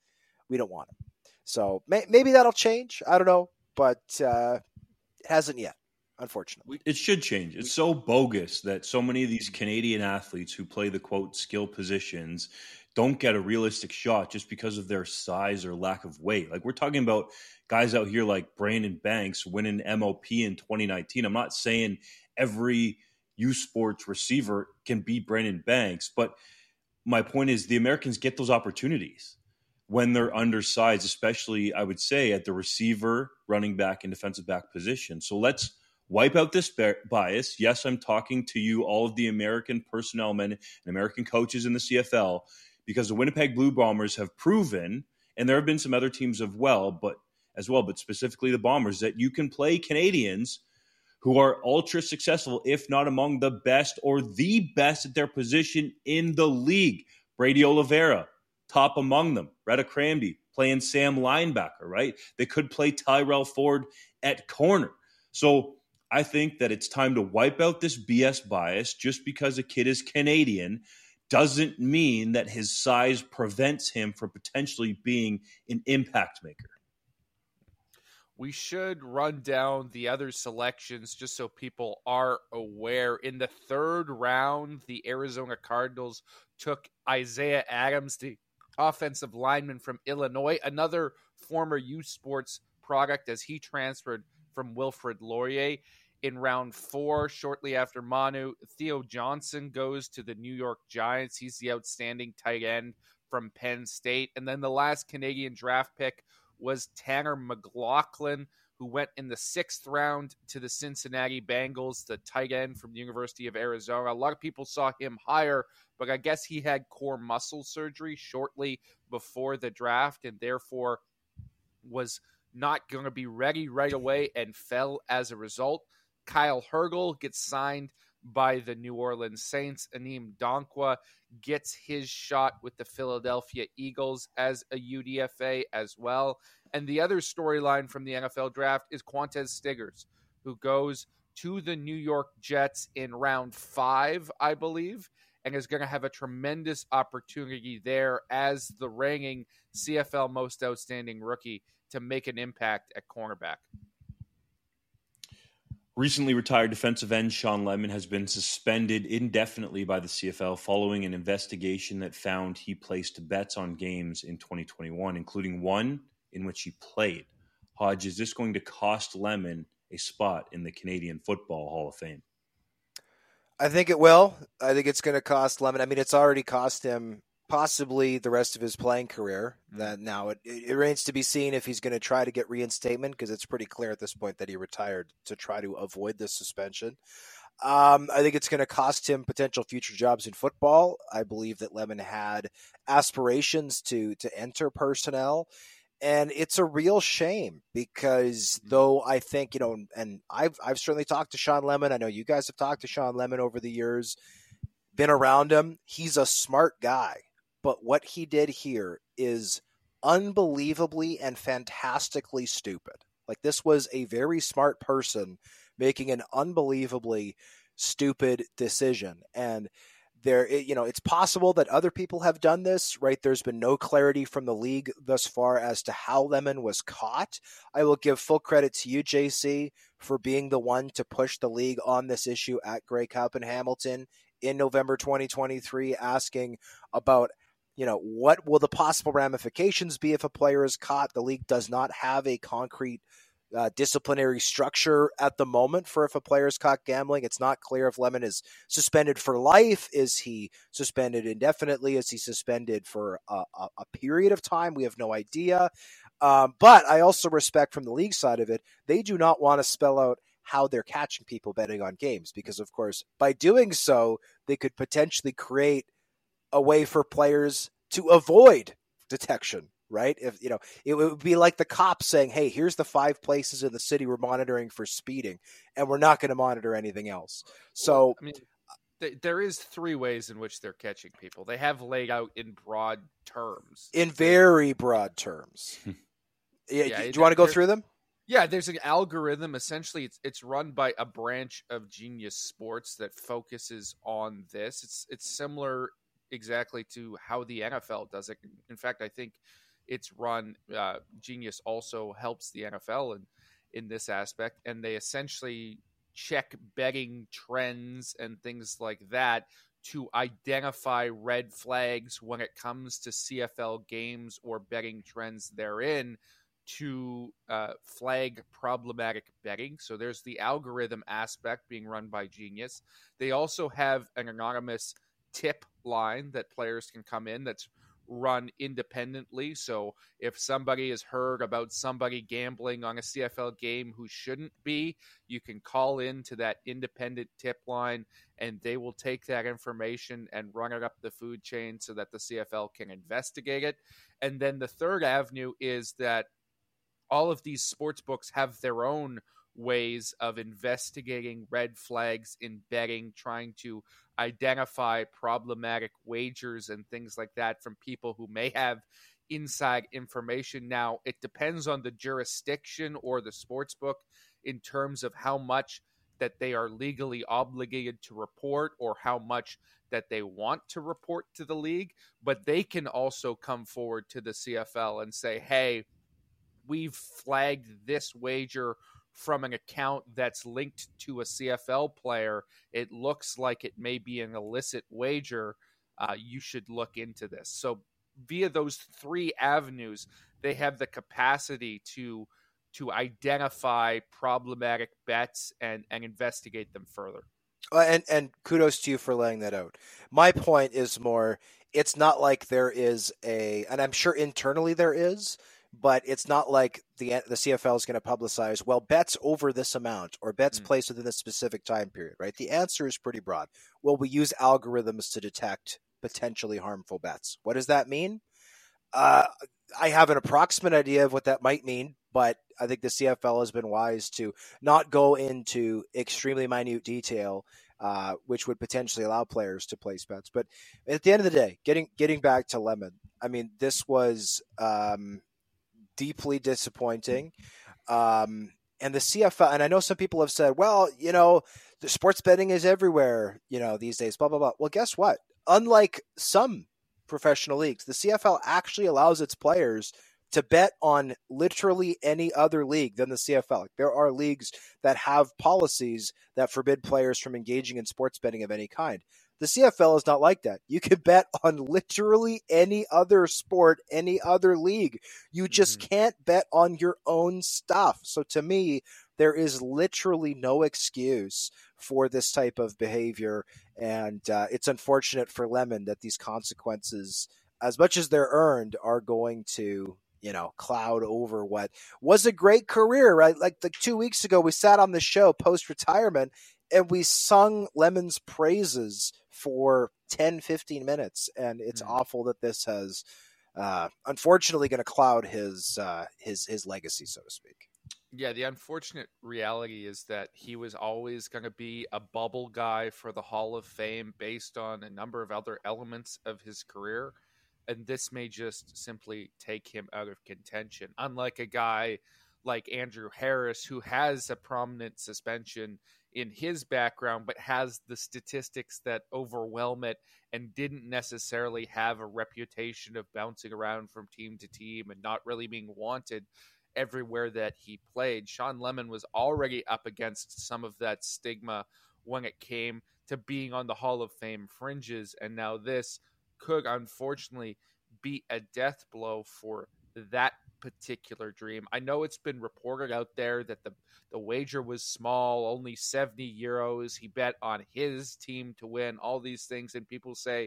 Speaker 4: we don't want him. So maybe that'll change. I don't know, but it hasn't yet, unfortunately.
Speaker 2: It should change. It's so bogus that so many of these Canadian athletes who play the quote skill positions don't get a realistic shot just because of their size or lack of weight. Like we're talking about guys out here like Brandon Banks winning MOP in 2019. I'm not saying every U Sports receiver can beat Brandon Banks, but my point is the Americans get those opportunities when they're undersized, especially I would say at the receiver, running back, and defensive back position. So let's wipe out this bias. Yes, I'm talking to you, all of the American personnel men and American coaches in the CFL, because the Winnipeg Blue Bombers have proven, and there have been some other teams as well, but specifically the Bombers, that you can play Canadians who are ultra successful, if not among the best or the best at their position in the league. Brady Oliveira, top among them. Retta Cranby playing Sam linebacker, right? They could play Tyrell Ford at corner. So I think that it's time to wipe out this BS bias. Just because a kid is Canadian doesn't mean that his size prevents him from potentially being an impact maker.
Speaker 3: We should run down the other selections just so people are aware. In the third round, the Arizona Cardinals took Isaiah Adams, the offensive lineman from Illinois, another former U Sports product as he transferred from Wilfrid Laurier. In round 4, shortly after Manu, Theo Johnson goes to the New York Giants. He's the outstanding tight end from Penn State. And then the last Canadian draft pick was Tanner McLaughlin, who went in the 6th round to the Cincinnati Bengals, the tight end from the University of Arizona. A lot of people saw him higher, but I guess he had core muscle surgery shortly before the draft and therefore was not going to be ready right away and fell as a result. Kyle Hergel gets signed by the New Orleans Saints. Aneem Donkwa gets his shot with the Philadelphia Eagles as a UDFA as well. And the other storyline from the NFL draft is Quantez Stiggers, who goes to the New York Jets in round 5, I believe, and is going to have a tremendous opportunity there as the reigning CFL Most Outstanding Rookie to make an impact at cornerback.
Speaker 2: Recently retired defensive end Sean Lemon has been suspended indefinitely by the CFL following an investigation that found he placed bets on games in 2021, including one in which he played. Hodge, is this going to cost Lemon a spot in the Canadian Football Hall of Fame?
Speaker 4: I think it will. I think it's going to cost Lemon. I mean, it's already cost him possibly the rest of his playing career. That now it remains to be seen if he's going to try to get reinstatement, because it's pretty clear at this point that he retired to try to avoid this suspension. I think it's going to cost him potential future jobs in football. I believe that Lemon had aspirations to enter personnel. And it's a real shame because though I think, and I've certainly talked to Sean Lemon. I know you guys have talked to Sean Lemon over the years, been around him. He's a smart guy. But what he did here is unbelievably and fantastically stupid. Like, this was a very smart person making an unbelievably stupid decision. And it's possible that other people have done this, right? There's been no clarity from the league thus far as to how Lemon was caught. I will give full credit to you, JC, for being the one to push the league on this issue at Grey Cup in Hamilton in November 2023, asking about, what will the possible ramifications be if a player is caught? The league does not have a concrete disciplinary structure at the moment for if a player is caught gambling. It's not clear if Lemon is suspended for life. Is he suspended indefinitely? Is he suspended for a period of time? We have no idea. But I also respect from the league side of it, they do not want to spell out how they're catching people betting on games, because of course, by doing so, they could potentially create a way for players to avoid detection. Right? If it would be like the cops saying, hey, here's the 5 places in the city we're monitoring for speeding, and we're not going to monitor anything else. So,
Speaker 3: there is 3 ways in which they're catching people. They have laid out in broad terms.
Speaker 4: In very broad terms. Do you want to go through them?
Speaker 3: Yeah, there's an algorithm. Essentially, it's run by a branch of Genius Sports that focuses on this. It's similar exactly to how the NFL does it. In fact, I think it's run. Genius also helps the NFL in this aspect, and they essentially check betting trends and things like that to identify red flags when it comes to CFL games or betting trends therein, to flag problematic betting. So there's the algorithm aspect being run by Genius. They also have an anonymous tip line that players can come in that's run independently. So if somebody has heard about somebody gambling on a CFL game who shouldn't be, you can call in to that independent tip line, and they will take that information and run it up the food chain so that the CFL can investigate it. And then the third avenue is that all of these sports books have their own ways of investigating red flags in betting, trying to identify problematic wagers and things like that from people who may have inside information. Now, it depends on the jurisdiction or the sports book in terms of how much that they are legally obligated to report or how much that they want to report to the league, but they can also come forward to the CFL and say, hey, we've flagged this wager from an account that's linked to a CFL player. It looks like it may be an illicit wager. You should look into this. So via those three avenues, they have the capacity to identify problematic bets and investigate them further.
Speaker 4: And kudos to you for laying that out. My point is more, it's not like there is and I'm sure internally there is, but it's not like the CFL is going to publicize, well, bets over this amount or bets placed within this specific time period, right? The answer is pretty broad. Well, we use algorithms to detect potentially harmful bets. What does that mean? I have an approximate idea of what that might mean, but I think the CFL has been wise to not go into extremely minute detail, which would potentially allow players to place bets. But at the end of the day, getting back to Lemon, I mean, this was deeply disappointing. And the CFL, and I know some people have said, well, the sports betting is everywhere, these days, blah, blah, blah. Well, guess what? Unlike some professional leagues, the CFL actually allows its players to bet on literally any other league than the CFL. There are leagues that have policies that forbid players from engaging in sports betting of any kind. The CFL is not like that. You can bet on literally any other sport, any other league. You just can't bet on your own stuff. So to me, there is literally no excuse for this type of behavior. And it's unfortunate for Lemon that these consequences, as much as they're earned, are going to, cloud over what was a great career, right? Like 2 weeks ago, we sat on the show post-retirement and we sung Lemon's praises for 10, 15 minutes. And it's awful that this has, unfortunately, going to cloud his legacy, so to speak.
Speaker 3: Yeah, the unfortunate reality is that he was always going to be a bubble guy for the Hall of Fame based on a number of other elements of his career. And this may just simply take him out of contention. Unlike a guy like Andrew Harris, who has a prominent suspension in his background, but has the statistics that overwhelm it and didn't necessarily have a reputation of bouncing around from team to team and not really being wanted everywhere that he played. Shawn Lemon was already up against some of that stigma when it came to being on the Hall of Fame fringes, and now this could unfortunately be a death blow for that particular dream. I know it's been reported out there that the wager was small, only 70 euros. He bet on his team to win, all these things, and people say,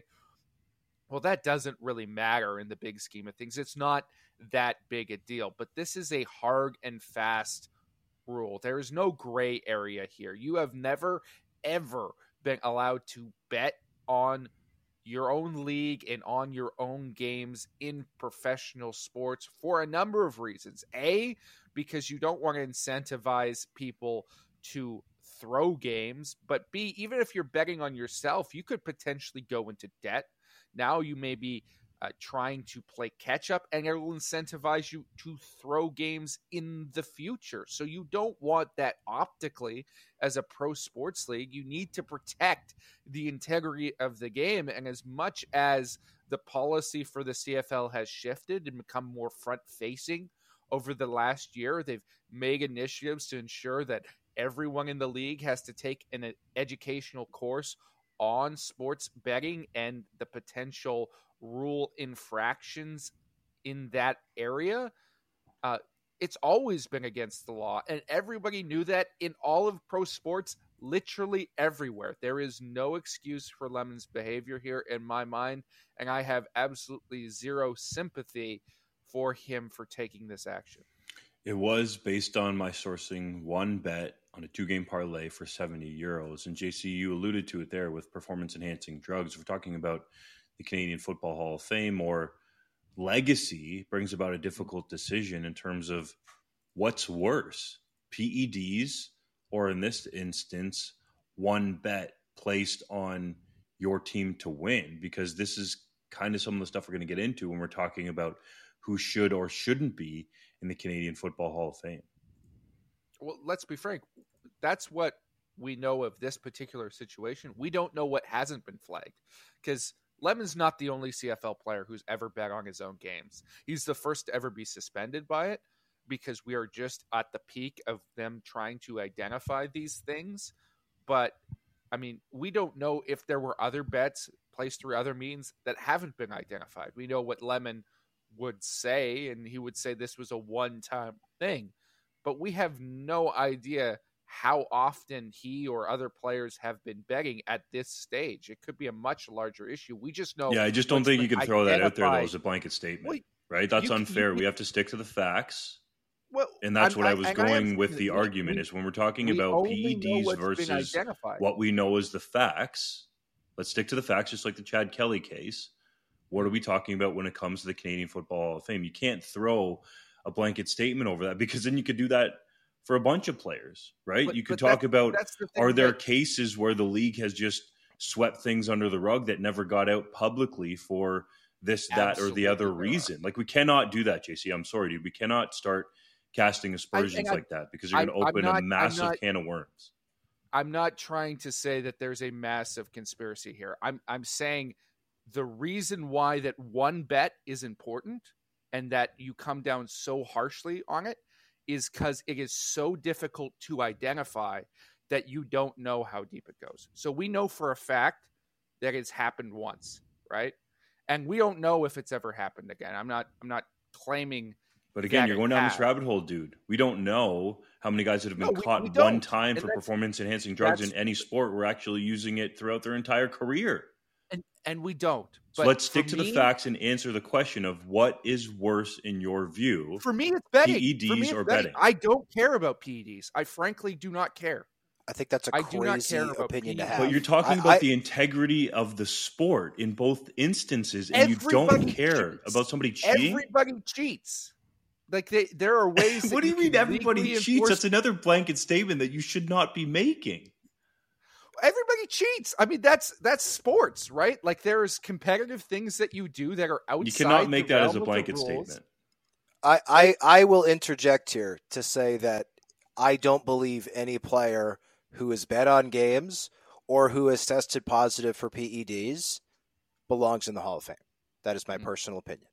Speaker 3: well, that doesn't really matter in the big scheme of things. It's not that big a deal, but this is a hard and fast rule. There is no gray area here. You have never, ever been allowed to bet on your own league and on your own games in professional sports for a number of reasons. A, because you don't want to incentivize people to throw games, but B, even if you're betting on yourself, you could potentially go into debt. Now you may be trying to play catch up, and it will incentivize you to throw games in the future. So you don't want that optically as a pro sports league. You need to protect the integrity of the game. And as much as the policy for the CFL has shifted and become more front-facing over the last year. They've made initiatives to ensure that everyone in the league has to take an educational course on sports betting and the potential rule infractions in that area. It's always been against the law, and everybody knew that in all of pro sports, literally everywhere. There is no excuse for Lemon's behavior here in my mind, and I have absolutely zero sympathy for him for taking this action.
Speaker 2: It was based on my sourcing one bet on a 2-game parlay for €70. And JC, you alluded to it there with performance-enhancing drugs. We're talking about the Canadian Football Hall of Fame, or legacy brings about a difficult decision in terms of what's worse, PEDs, or in this instance, one bet placed on your team to win, because this is kind of some of the stuff we're going to get into when we're talking about who should or shouldn't be in the Canadian Football Hall of Fame.
Speaker 3: Well, let's be frank. That's what we know of this particular situation. We don't know what hasn't been flagged, because Lemon's not the only CFL player who's ever bet on his own games. He's the first to ever be suspended by it, because we are just at the peak of them trying to identify these things. But, I mean, we don't know if there were other bets placed through other means that haven't been identified. We know what Lemon would say, and he would say this was a one-time thing. But we have no idea how often he or other players have been betting at this stage. It could be a much larger issue. We just know.
Speaker 2: Yeah, I just don't think you can throw that out there, though, as a blanket statement.
Speaker 3: Well,
Speaker 2: right? That's unfair. We have to stick to the facts.
Speaker 3: Well,
Speaker 2: and that's what I was going with the argument is when we're talking about PEDs versus what we know as the facts, let's stick to the facts, just like the Chad Kelly case. What are we talking about when it comes to the Canadian Football Hall of Fame? You can't throw a blanket statement over that, because then you could do that for a bunch of players, right? You could talk about, are there cases where the league has just swept things under the rug that never got out publicly for this, that, or the other reason? Like, we cannot do that, JC. I'm sorry, dude. We cannot start casting aspersions like that, because you're going to open a massive can of worms.
Speaker 3: I'm not trying to say that there's a massive conspiracy here. I'm saying the reason why that one bet is important and that you come down so harshly on it is because it is so difficult to identify that you don't know how deep it goes. So we know for a fact that it's happened once, right? And we don't know if it's ever happened again. I'm not claiming.
Speaker 2: But again, you're going down this rabbit hole, dude. We don't know how many guys that have been caught one time for performance-enhancing drugs in any sport were actually using it throughout their entire career.
Speaker 3: And we don't.
Speaker 2: So let's stick to the facts and answer the question of what is worse in your view.
Speaker 3: For me, it's betting.
Speaker 2: PEDs or betting?
Speaker 3: I don't care about PEDs. I frankly do not care.
Speaker 4: I think that's a crazy opinion to have.
Speaker 2: But you're talking about the integrity of the sport in both instances, and you don't care about somebody cheating?
Speaker 3: Everybody cheats. Like, there are ways.
Speaker 2: What do you mean everybody cheats? That's another blanket statement that you should not be making.
Speaker 3: Everybody cheats. I mean, that's sports, right? Like, there's competitive things that you do that are outside.
Speaker 2: You cannot make that as a blanket statement.
Speaker 4: I will interject here to say that I don't believe any player who has bet on games or who has tested positive for PEDs belongs in the Hall of Fame. That is my personal opinion.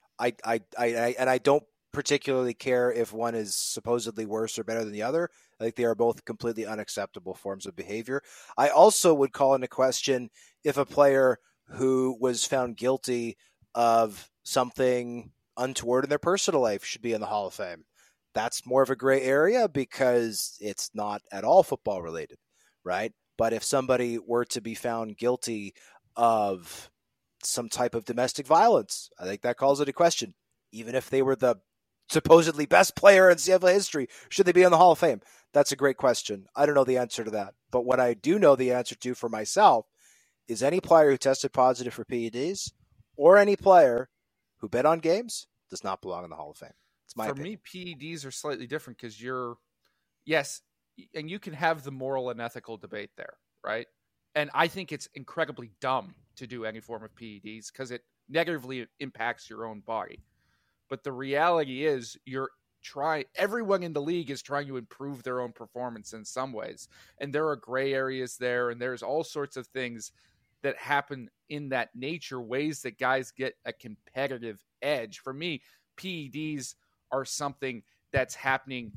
Speaker 4: I don't particularly care if one is supposedly worse or better than the other. I think they are both completely unacceptable forms of behavior. I also would call into question if a player who was found guilty of something untoward in their personal life should be in the Hall of Fame. That's more of a gray area because it's not at all football related, right? But if somebody were to be found guilty of some type of domestic violence, I think that calls into question. Even if they were the supposedly best player in CFL history, should they be in the Hall of Fame? That's a great question. I don't know the answer to that. But what I do know the answer to for myself is any player who tested positive for PEDs or any player who bet on games does not belong in the Hall of Fame. It's my opinion.
Speaker 3: For me, PEDs are slightly different because yes, and you can have the moral and ethical debate there, right? And I think it's incredibly dumb to do any form of PEDs because it negatively impacts your own body. But the reality is everyone in the league is trying to improve their own performance in some ways. And there are gray areas there, and there's all sorts of things that happen in that nature, ways that guys get a competitive edge. For me, PEDs are something that's happening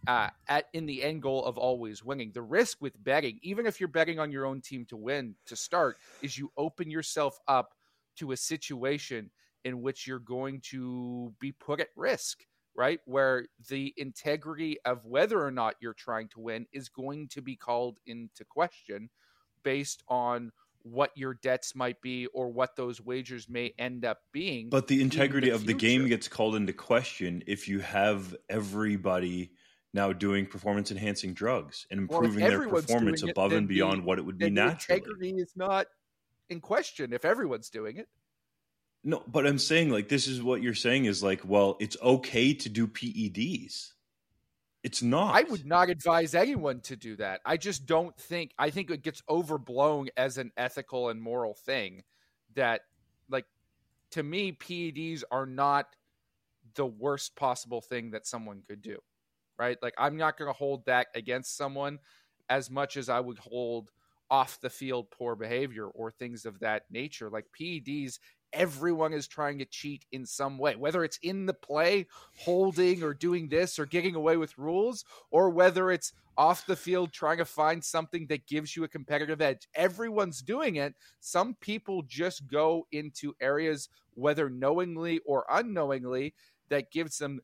Speaker 3: in the end goal of always winning. The risk with betting, even if you're betting on your own team to win to start, is you open yourself up to a situation in which you're going to be put at risk, right? Where the integrity of whether or not you're trying to win is going to be called into question based on what your debts might be or what those wagers may end up being.
Speaker 2: But the integrity of the game gets called into question if you have everybody now doing performance-enhancing drugs and improving their performance above and beyond what it would be naturally.
Speaker 3: Integrity is not in question if everyone's doing it.
Speaker 2: No, but I'm saying, like, this is what you're saying is like, well, it's okay to do PEDs. It's not.
Speaker 3: I would not advise anyone to do that. I just don't think, I think it gets overblown as an ethical and moral thing that, like, to me, PEDs are not the worst possible thing that someone could do, right? Like, I'm not going to hold that against someone as much as I would hold off the field poor behavior or things of that nature. Like, PEDs, everyone is trying to cheat in some way, whether it's in the play, holding or doing this or getting away with rules, or whether it's off the field trying to find something that gives you a competitive edge. Everyone's doing it. Some people just go into areas, whether knowingly or unknowingly, that gives them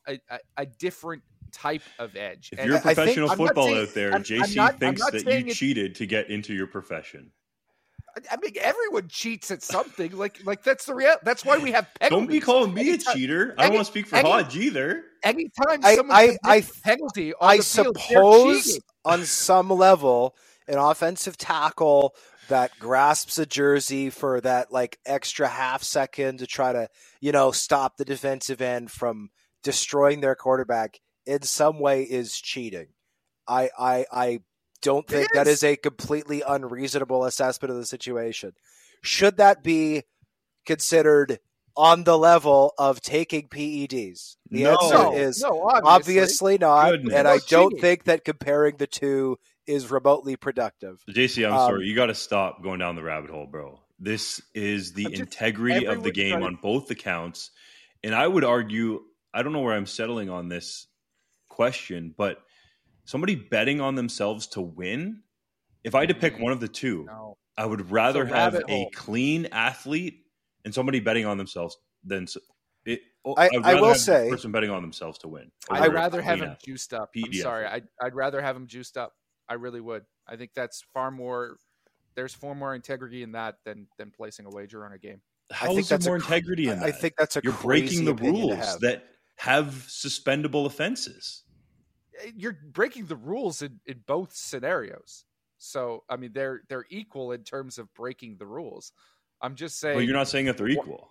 Speaker 3: a different type of edge.
Speaker 2: If you're a professional football out there, JC thinks that you cheated to get into your profession.
Speaker 3: I mean, everyone cheats at something. Like that's the real. That's why we have penalties.
Speaker 2: Don't be calling me a cheater. I don't want to speak for Hodge either.
Speaker 3: Anytime someone commits a penalty on the field,
Speaker 4: suppose on some level, an offensive tackle that grasps a jersey for that like extra half second to try to, stop the defensive end from destroying their quarterback in some way is cheating. I don't think that is a completely unreasonable assessment of the situation. Should that be considered on the level of taking PEDs? The answer is obviously not. Goodness. And I don't think that comparing the two is remotely productive.
Speaker 2: JC, I'm sorry. You got to stop going down the rabbit hole, bro. This is the integrity of the game on both accounts. And I would argue, I don't know where I'm settling on this question, but somebody betting on themselves to win, if I had to pick one of the two, I would rather have a clean athlete and somebody betting on themselves than
Speaker 4: I will say
Speaker 2: the person betting on themselves to win.
Speaker 3: I'd rather have him juiced up. I'm sorry. I'd rather have him juiced up. I really would. I think that's there's far more integrity in that than placing a wager on a game.
Speaker 2: How is there more integrity in that?
Speaker 4: I think that's
Speaker 2: You're breaking the rules that have suspendable offenses.
Speaker 3: You're breaking the rules in both scenarios. So, I mean, they're equal in terms of breaking the rules. I'm just saying.
Speaker 2: Well, you're not saying that they're equal.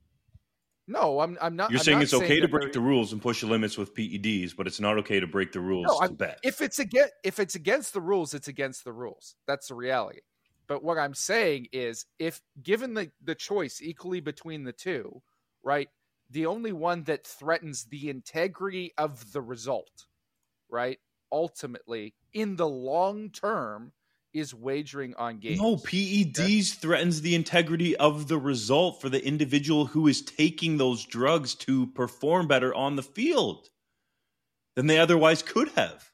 Speaker 3: No, I'm not.
Speaker 2: You're saying it's okay to break the rules and push the limits with PEDs, but it's not okay to break the rules to bet.
Speaker 3: If it's against the rules, it's against the rules. That's the reality. But what I'm saying is, if given the choice equally between the two, right, the only one that threatens the integrity of the result, right, ultimately in the long term is wagering on games.
Speaker 2: No, PEDs threatens the integrity of the result for the individual who is taking those drugs to perform better on the field than they otherwise could have.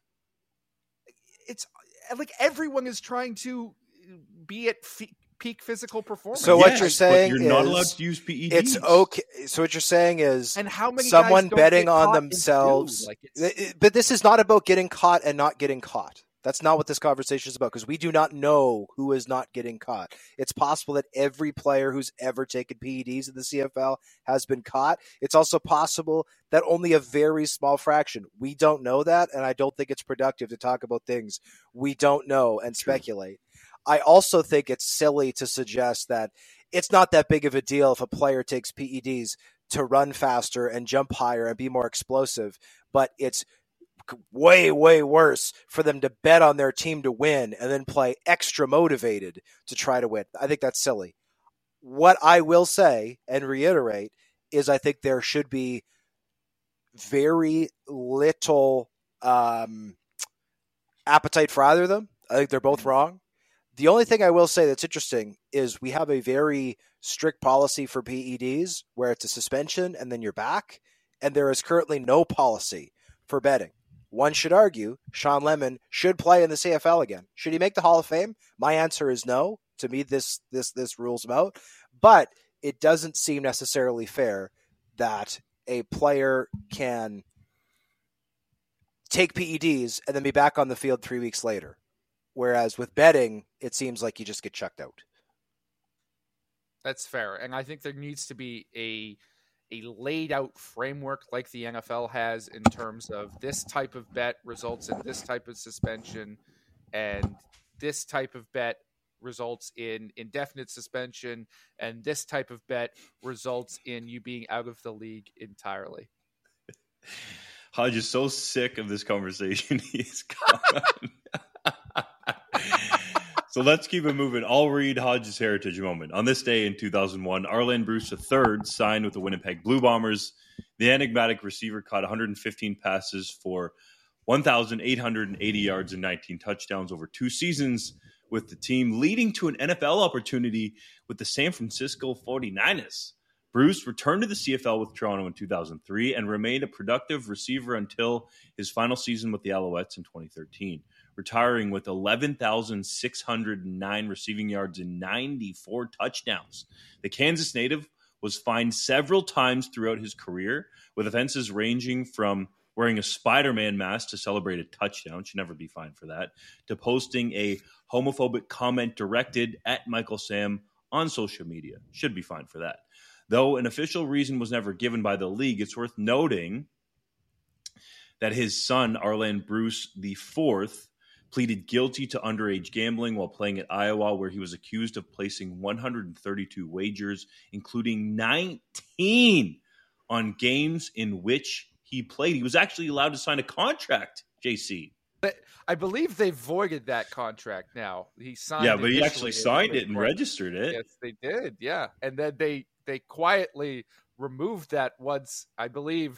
Speaker 3: It's like everyone is trying to be at peak physical performance.
Speaker 4: So what you're saying
Speaker 2: is you're not allowed to use PEDs.
Speaker 4: It's okay. So what you're saying is,
Speaker 3: and how many
Speaker 4: someone
Speaker 3: guys
Speaker 4: betting on themselves. But this is not about getting caught and not getting caught. That's not what this conversation is about, because we do not know who is not getting caught. It's possible that every player who's ever taken PEDs in the CFL has been caught. It's also possible that only a very small fraction. We don't know that, and I don't think it's productive to talk about things we don't know and speculate. I also think it's silly to suggest that it's not that big of a deal if a player takes PEDs to run faster and jump higher and be more explosive, but it's way, way worse for them to bet on their team to win and then play extra motivated to try to win. I think that's silly. What I will say and reiterate is I think there should be very little appetite for either of them. I think they're both wrong. The only thing I will say that's interesting is we have a very strict policy for PEDs where it's a suspension and then you're back, and there is currently no policy for betting. One should argue Sean Lemon should play in the CFL again. Should he make the Hall of Fame? My answer is no. To me, this rules him out. But it doesn't seem necessarily fair that a player can take PEDs and then be back on the field 3 weeks later. Whereas with betting, it seems like you just get chucked out.
Speaker 3: That's fair. And I think there needs to be a laid out framework like the NFL has in terms of this type of bet results in this type of suspension, and this type of bet results in indefinite suspension, and this type of bet results in you being out of the league entirely.
Speaker 2: Hodge is so sick of this conversation. He's gone. So let's keep it moving. I'll read Hodge's heritage moment. On this day in 2001, Arland Bruce III signed with the Winnipeg Blue Bombers. The enigmatic receiver caught 115 passes for 1,880 yards and 19 touchdowns over 2 seasons with the team, leading to an NFL opportunity with the San Francisco 49ers. Bruce returned to the CFL with Toronto in 2003 and remained a productive receiver until his final season with the Alouettes in 2013, retiring with 11,609 receiving yards and 94 touchdowns. The Kansas native was fined several times throughout his career, with offenses ranging from wearing a Spider-Man mask to celebrate a touchdown, should never be fined for that, to posting a homophobic comment directed at Michael Sam on social media, should be fined for that. Though an official reason was never given by the league, it's worth noting that his son, Arland Bruce IV, pleaded guilty to underage gambling while playing at Iowa, where he was accused of placing 132 wagers, including 19 on games in which he played. He was actually allowed to sign a contract, JC.
Speaker 3: But I believe they voided that contract now. He signed.
Speaker 2: Yeah, but he actually signed it and registered it.
Speaker 3: Yes, they did. Yeah, and then they quietly removed that once, I believe,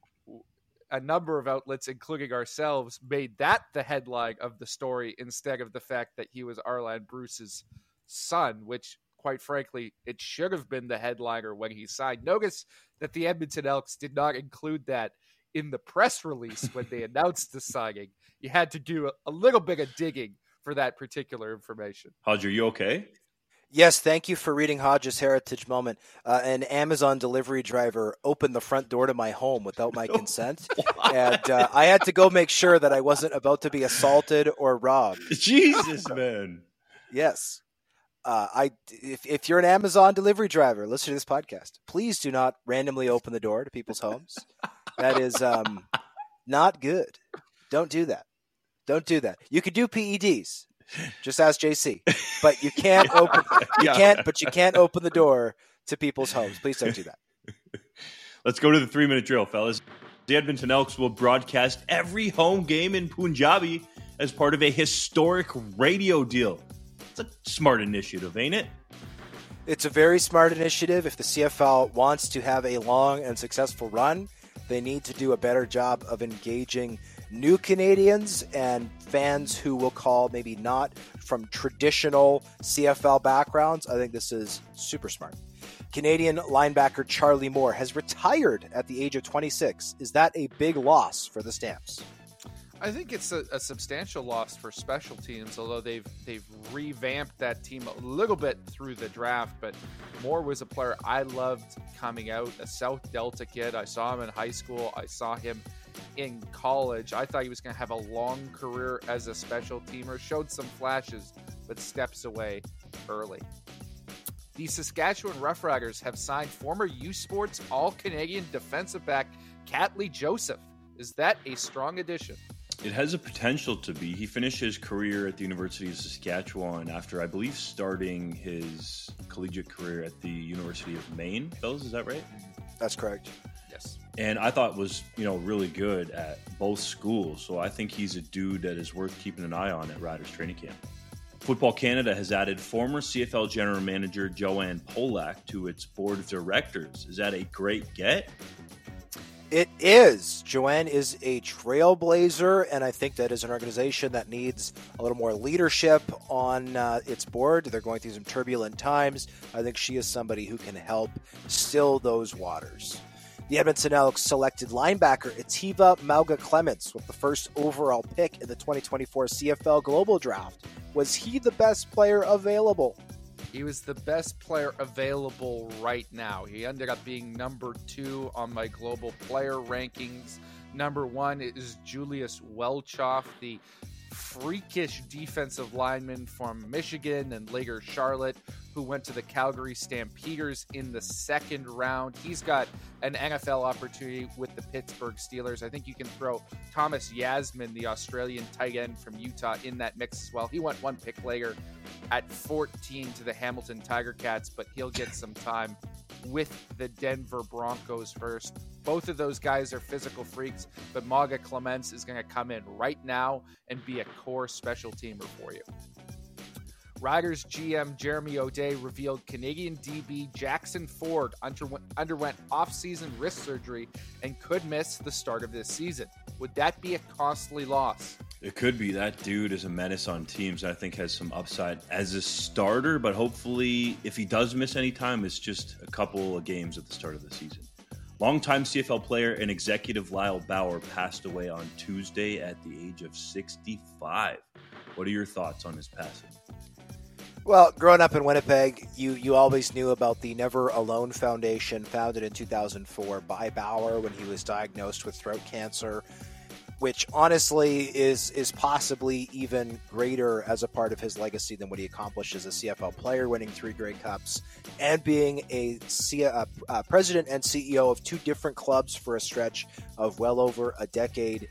Speaker 3: a number of outlets, including ourselves, made that the headline of the story instead of the fact that he was Arland Bruce's son, which, quite frankly, it should have been the headliner when he signed. Notice that the Edmonton Elks did not include that in the press release when they announced the signing. You had to do a little bit of digging for that particular information.
Speaker 2: Hodge, are you okay?
Speaker 4: Yes, thank you for reading Hodge's heritage moment. An Amazon delivery driver opened the front door to my home without my consent, and I had to go make sure that I wasn't about to be assaulted or robbed.
Speaker 2: Jesus, man.
Speaker 4: Yes. If you're an Amazon delivery driver, listen to this podcast. Please do not randomly open the door to people's homes. That is not good. Don't do that. Don't do that. You could do PEDs. Just ask JC. But you can't open. You can't open the door to people's homes. Please don't do that.
Speaker 2: Let's go to the 3-minute drill, fellas. The Edmonton Elks will broadcast every home game in Punjabi as part of a historic radio deal. It's a smart initiative, ain't it?
Speaker 4: It's a very smart initiative. If the CFL wants to have a long and successful run, they need to do a better job of engaging new Canadians and fans who will call maybe not from traditional CFL backgrounds. I think this is super smart. Canadian linebacker Charlie Moore has retired at the age of 26. Is that a big loss for the Stamps?
Speaker 3: I think it's a substantial loss for special teams, although they've revamped that team a little bit through the draft. But Moore was a player I loved coming out, a South Delta kid. I saw him in high school. I saw him in college. I thought he was going to have a long career as a special teamer. Showed some flashes, but steps away early. The Saskatchewan Roughriders have signed former U Sports All-Canadian defensive back Catley Joseph. Is that a strong addition?
Speaker 2: It has a potential to be. He finished his career at the University of Saskatchewan after, I believe, starting his collegiate career at the University of Maine. Fellas, is that right?
Speaker 4: That's correct.
Speaker 3: Yes.
Speaker 2: And I thought was, really good at both schools. So I think he's a dude that is worth keeping an eye on at Riders training camp. Football Canada has added former CFL general manager Joanne Polak to its board of directors. Is that a great get?
Speaker 4: It is. JOANN is a trailblazer, and I think that is an organization that needs a little more leadership on its board. They're going through some turbulent times. I think she is somebody who can help still those waters. The Edmonton Elks selected linebacker Atiba Mauga-Clements with the first overall pick in the 2024 CFL Global Draft. Was he the best player available?
Speaker 3: He was the best player available right now. He ended up being number 2 on my global player rankings. Number 1 is Julius Welchoff, the freakish defensive lineman from Michigan and later Charlotte, who went to the Calgary Stampeders in the second round. He's got an NFL opportunity with the Pittsburgh Steelers. I think you can throw Thomas Yasmin, the Australian tight end from Utah, in that mix as well. He went one pick later at 14 to the Hamilton Tiger Cats, but he'll get some time with the Denver Broncos first. Both of those guys are physical freaks, but Mauga-Clements is going to come in right now and be a core special teamer for you. Riders GM Jeremy O'Day revealed Canadian DB Jackson Ford underwent off-season wrist surgery and could miss the start of this season. Would that be a costly loss?
Speaker 2: It could be. That dude is a menace on teams. I think has some upside as a starter, but hopefully if he does miss any time, it's just a couple of games at the start of the season. Longtime CFL player and executive Lyle Bauer passed away on Tuesday at the age of 65. What are your thoughts on his passing?
Speaker 4: Well, growing up in Winnipeg, you always knew about the Never Alone Foundation, founded in 2004 by Bauer when he was diagnosed with throat cancer, which honestly is possibly even greater as a part of his legacy than what he accomplished as a CFL player, winning 3 Grey Cups and being a president and CEO of 2 different clubs for a stretch of well over a decade.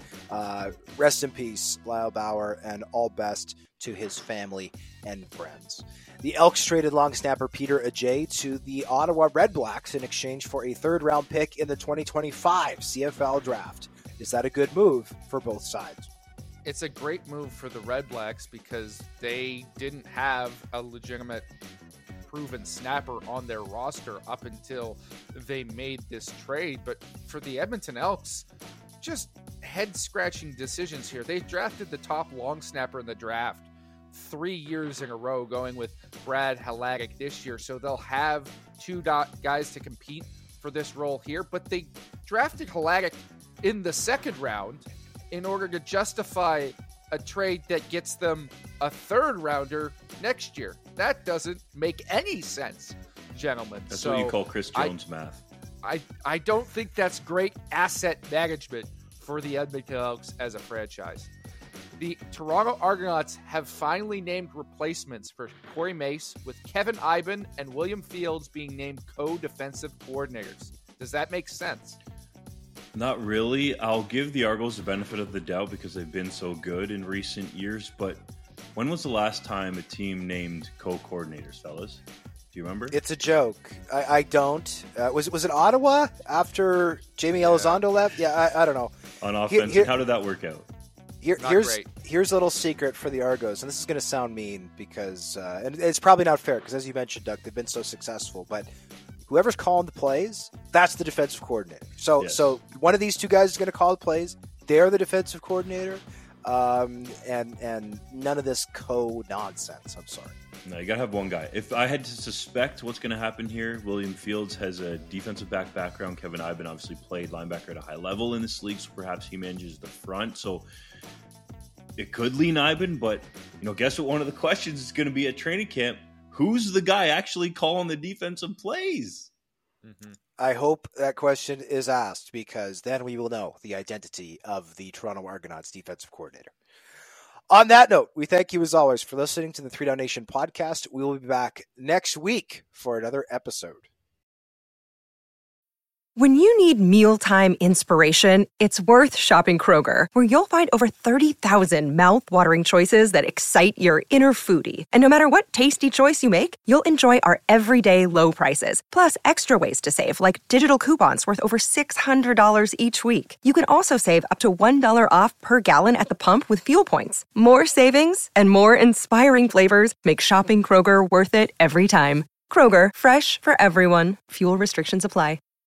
Speaker 4: Rest in peace, Lyle Bauer, and all best to his family and friends. The Elks traded long snapper Peter Ajay to the Ottawa Redblacks in exchange for a 3rd-round pick in the 2025 CFL Draft. Is that a good move for both sides?
Speaker 3: It's a great move for the Redblacks because they didn't have a legitimate proven snapper on their roster up until they made this trade. But for the Edmonton Elks, just head-scratching decisions here. They drafted the top long snapper in the draft 3 years in a row, going with Brad Haladic this year. So they'll have 2 guys to compete for this role here. But they drafted Haladic in the 2nd round in order to justify a trade that gets them a 3rd rounder next year. That doesn't make any sense, gentlemen.
Speaker 2: That's what you call Chris Jones math.
Speaker 3: I don't think that's great asset management for the Edmonton Elks as a franchise. The Toronto Argonauts have finally named replacements for Corey Mace, with Kevin Iben and William Fields being named co-defensive coordinators. Does that make sense?
Speaker 2: Not really. I'll give the Argos the benefit of the doubt because they've been so good in recent years, but when was the last time a team named co-coordinators, fellas? Do you remember?
Speaker 4: It's a joke. I don't. Was it Ottawa after Jamie Elizondo left? Yeah, I don't know.
Speaker 2: On offense, how did that work out?
Speaker 4: Here's a little secret for the Argos, and this is going to sound mean because, and it's probably not fair because, as you mentioned, Doug, they've been so successful. But whoever's calling the plays, that's the defensive coordinator. So one of these 2 guys is going to call the plays. They're the defensive coordinator, and none of this nonsense. I'm sorry.
Speaker 2: No, you got to have one guy. If I had to suspect what's going to happen here, William Fields has a defensive background. Kevin Iben obviously played linebacker at a high level in this league, so perhaps he manages the front. So it could lean Iben, but guess what? One of the questions is going to be at training camp: who's the guy actually calling the defensive plays?
Speaker 3: Mm-hmm.
Speaker 4: I hope that question is asked because then we will know the identity of the Toronto Argonauts defensive coordinator. On that note, we thank you as always for listening to the 3 Down Nation podcast. We will be back next week for another episode.
Speaker 1: When you need mealtime inspiration, it's worth shopping Kroger, where you'll find over 30,000 mouth-watering choices that excite your inner foodie. And no matter what tasty choice you make, you'll enjoy our everyday low prices, plus extra ways to save, like digital coupons worth over $600 each week. You can also save up to $1 off per gallon at the pump with fuel points. More savings and more inspiring flavors make shopping Kroger worth it every time. Kroger, fresh for everyone. Fuel restrictions apply.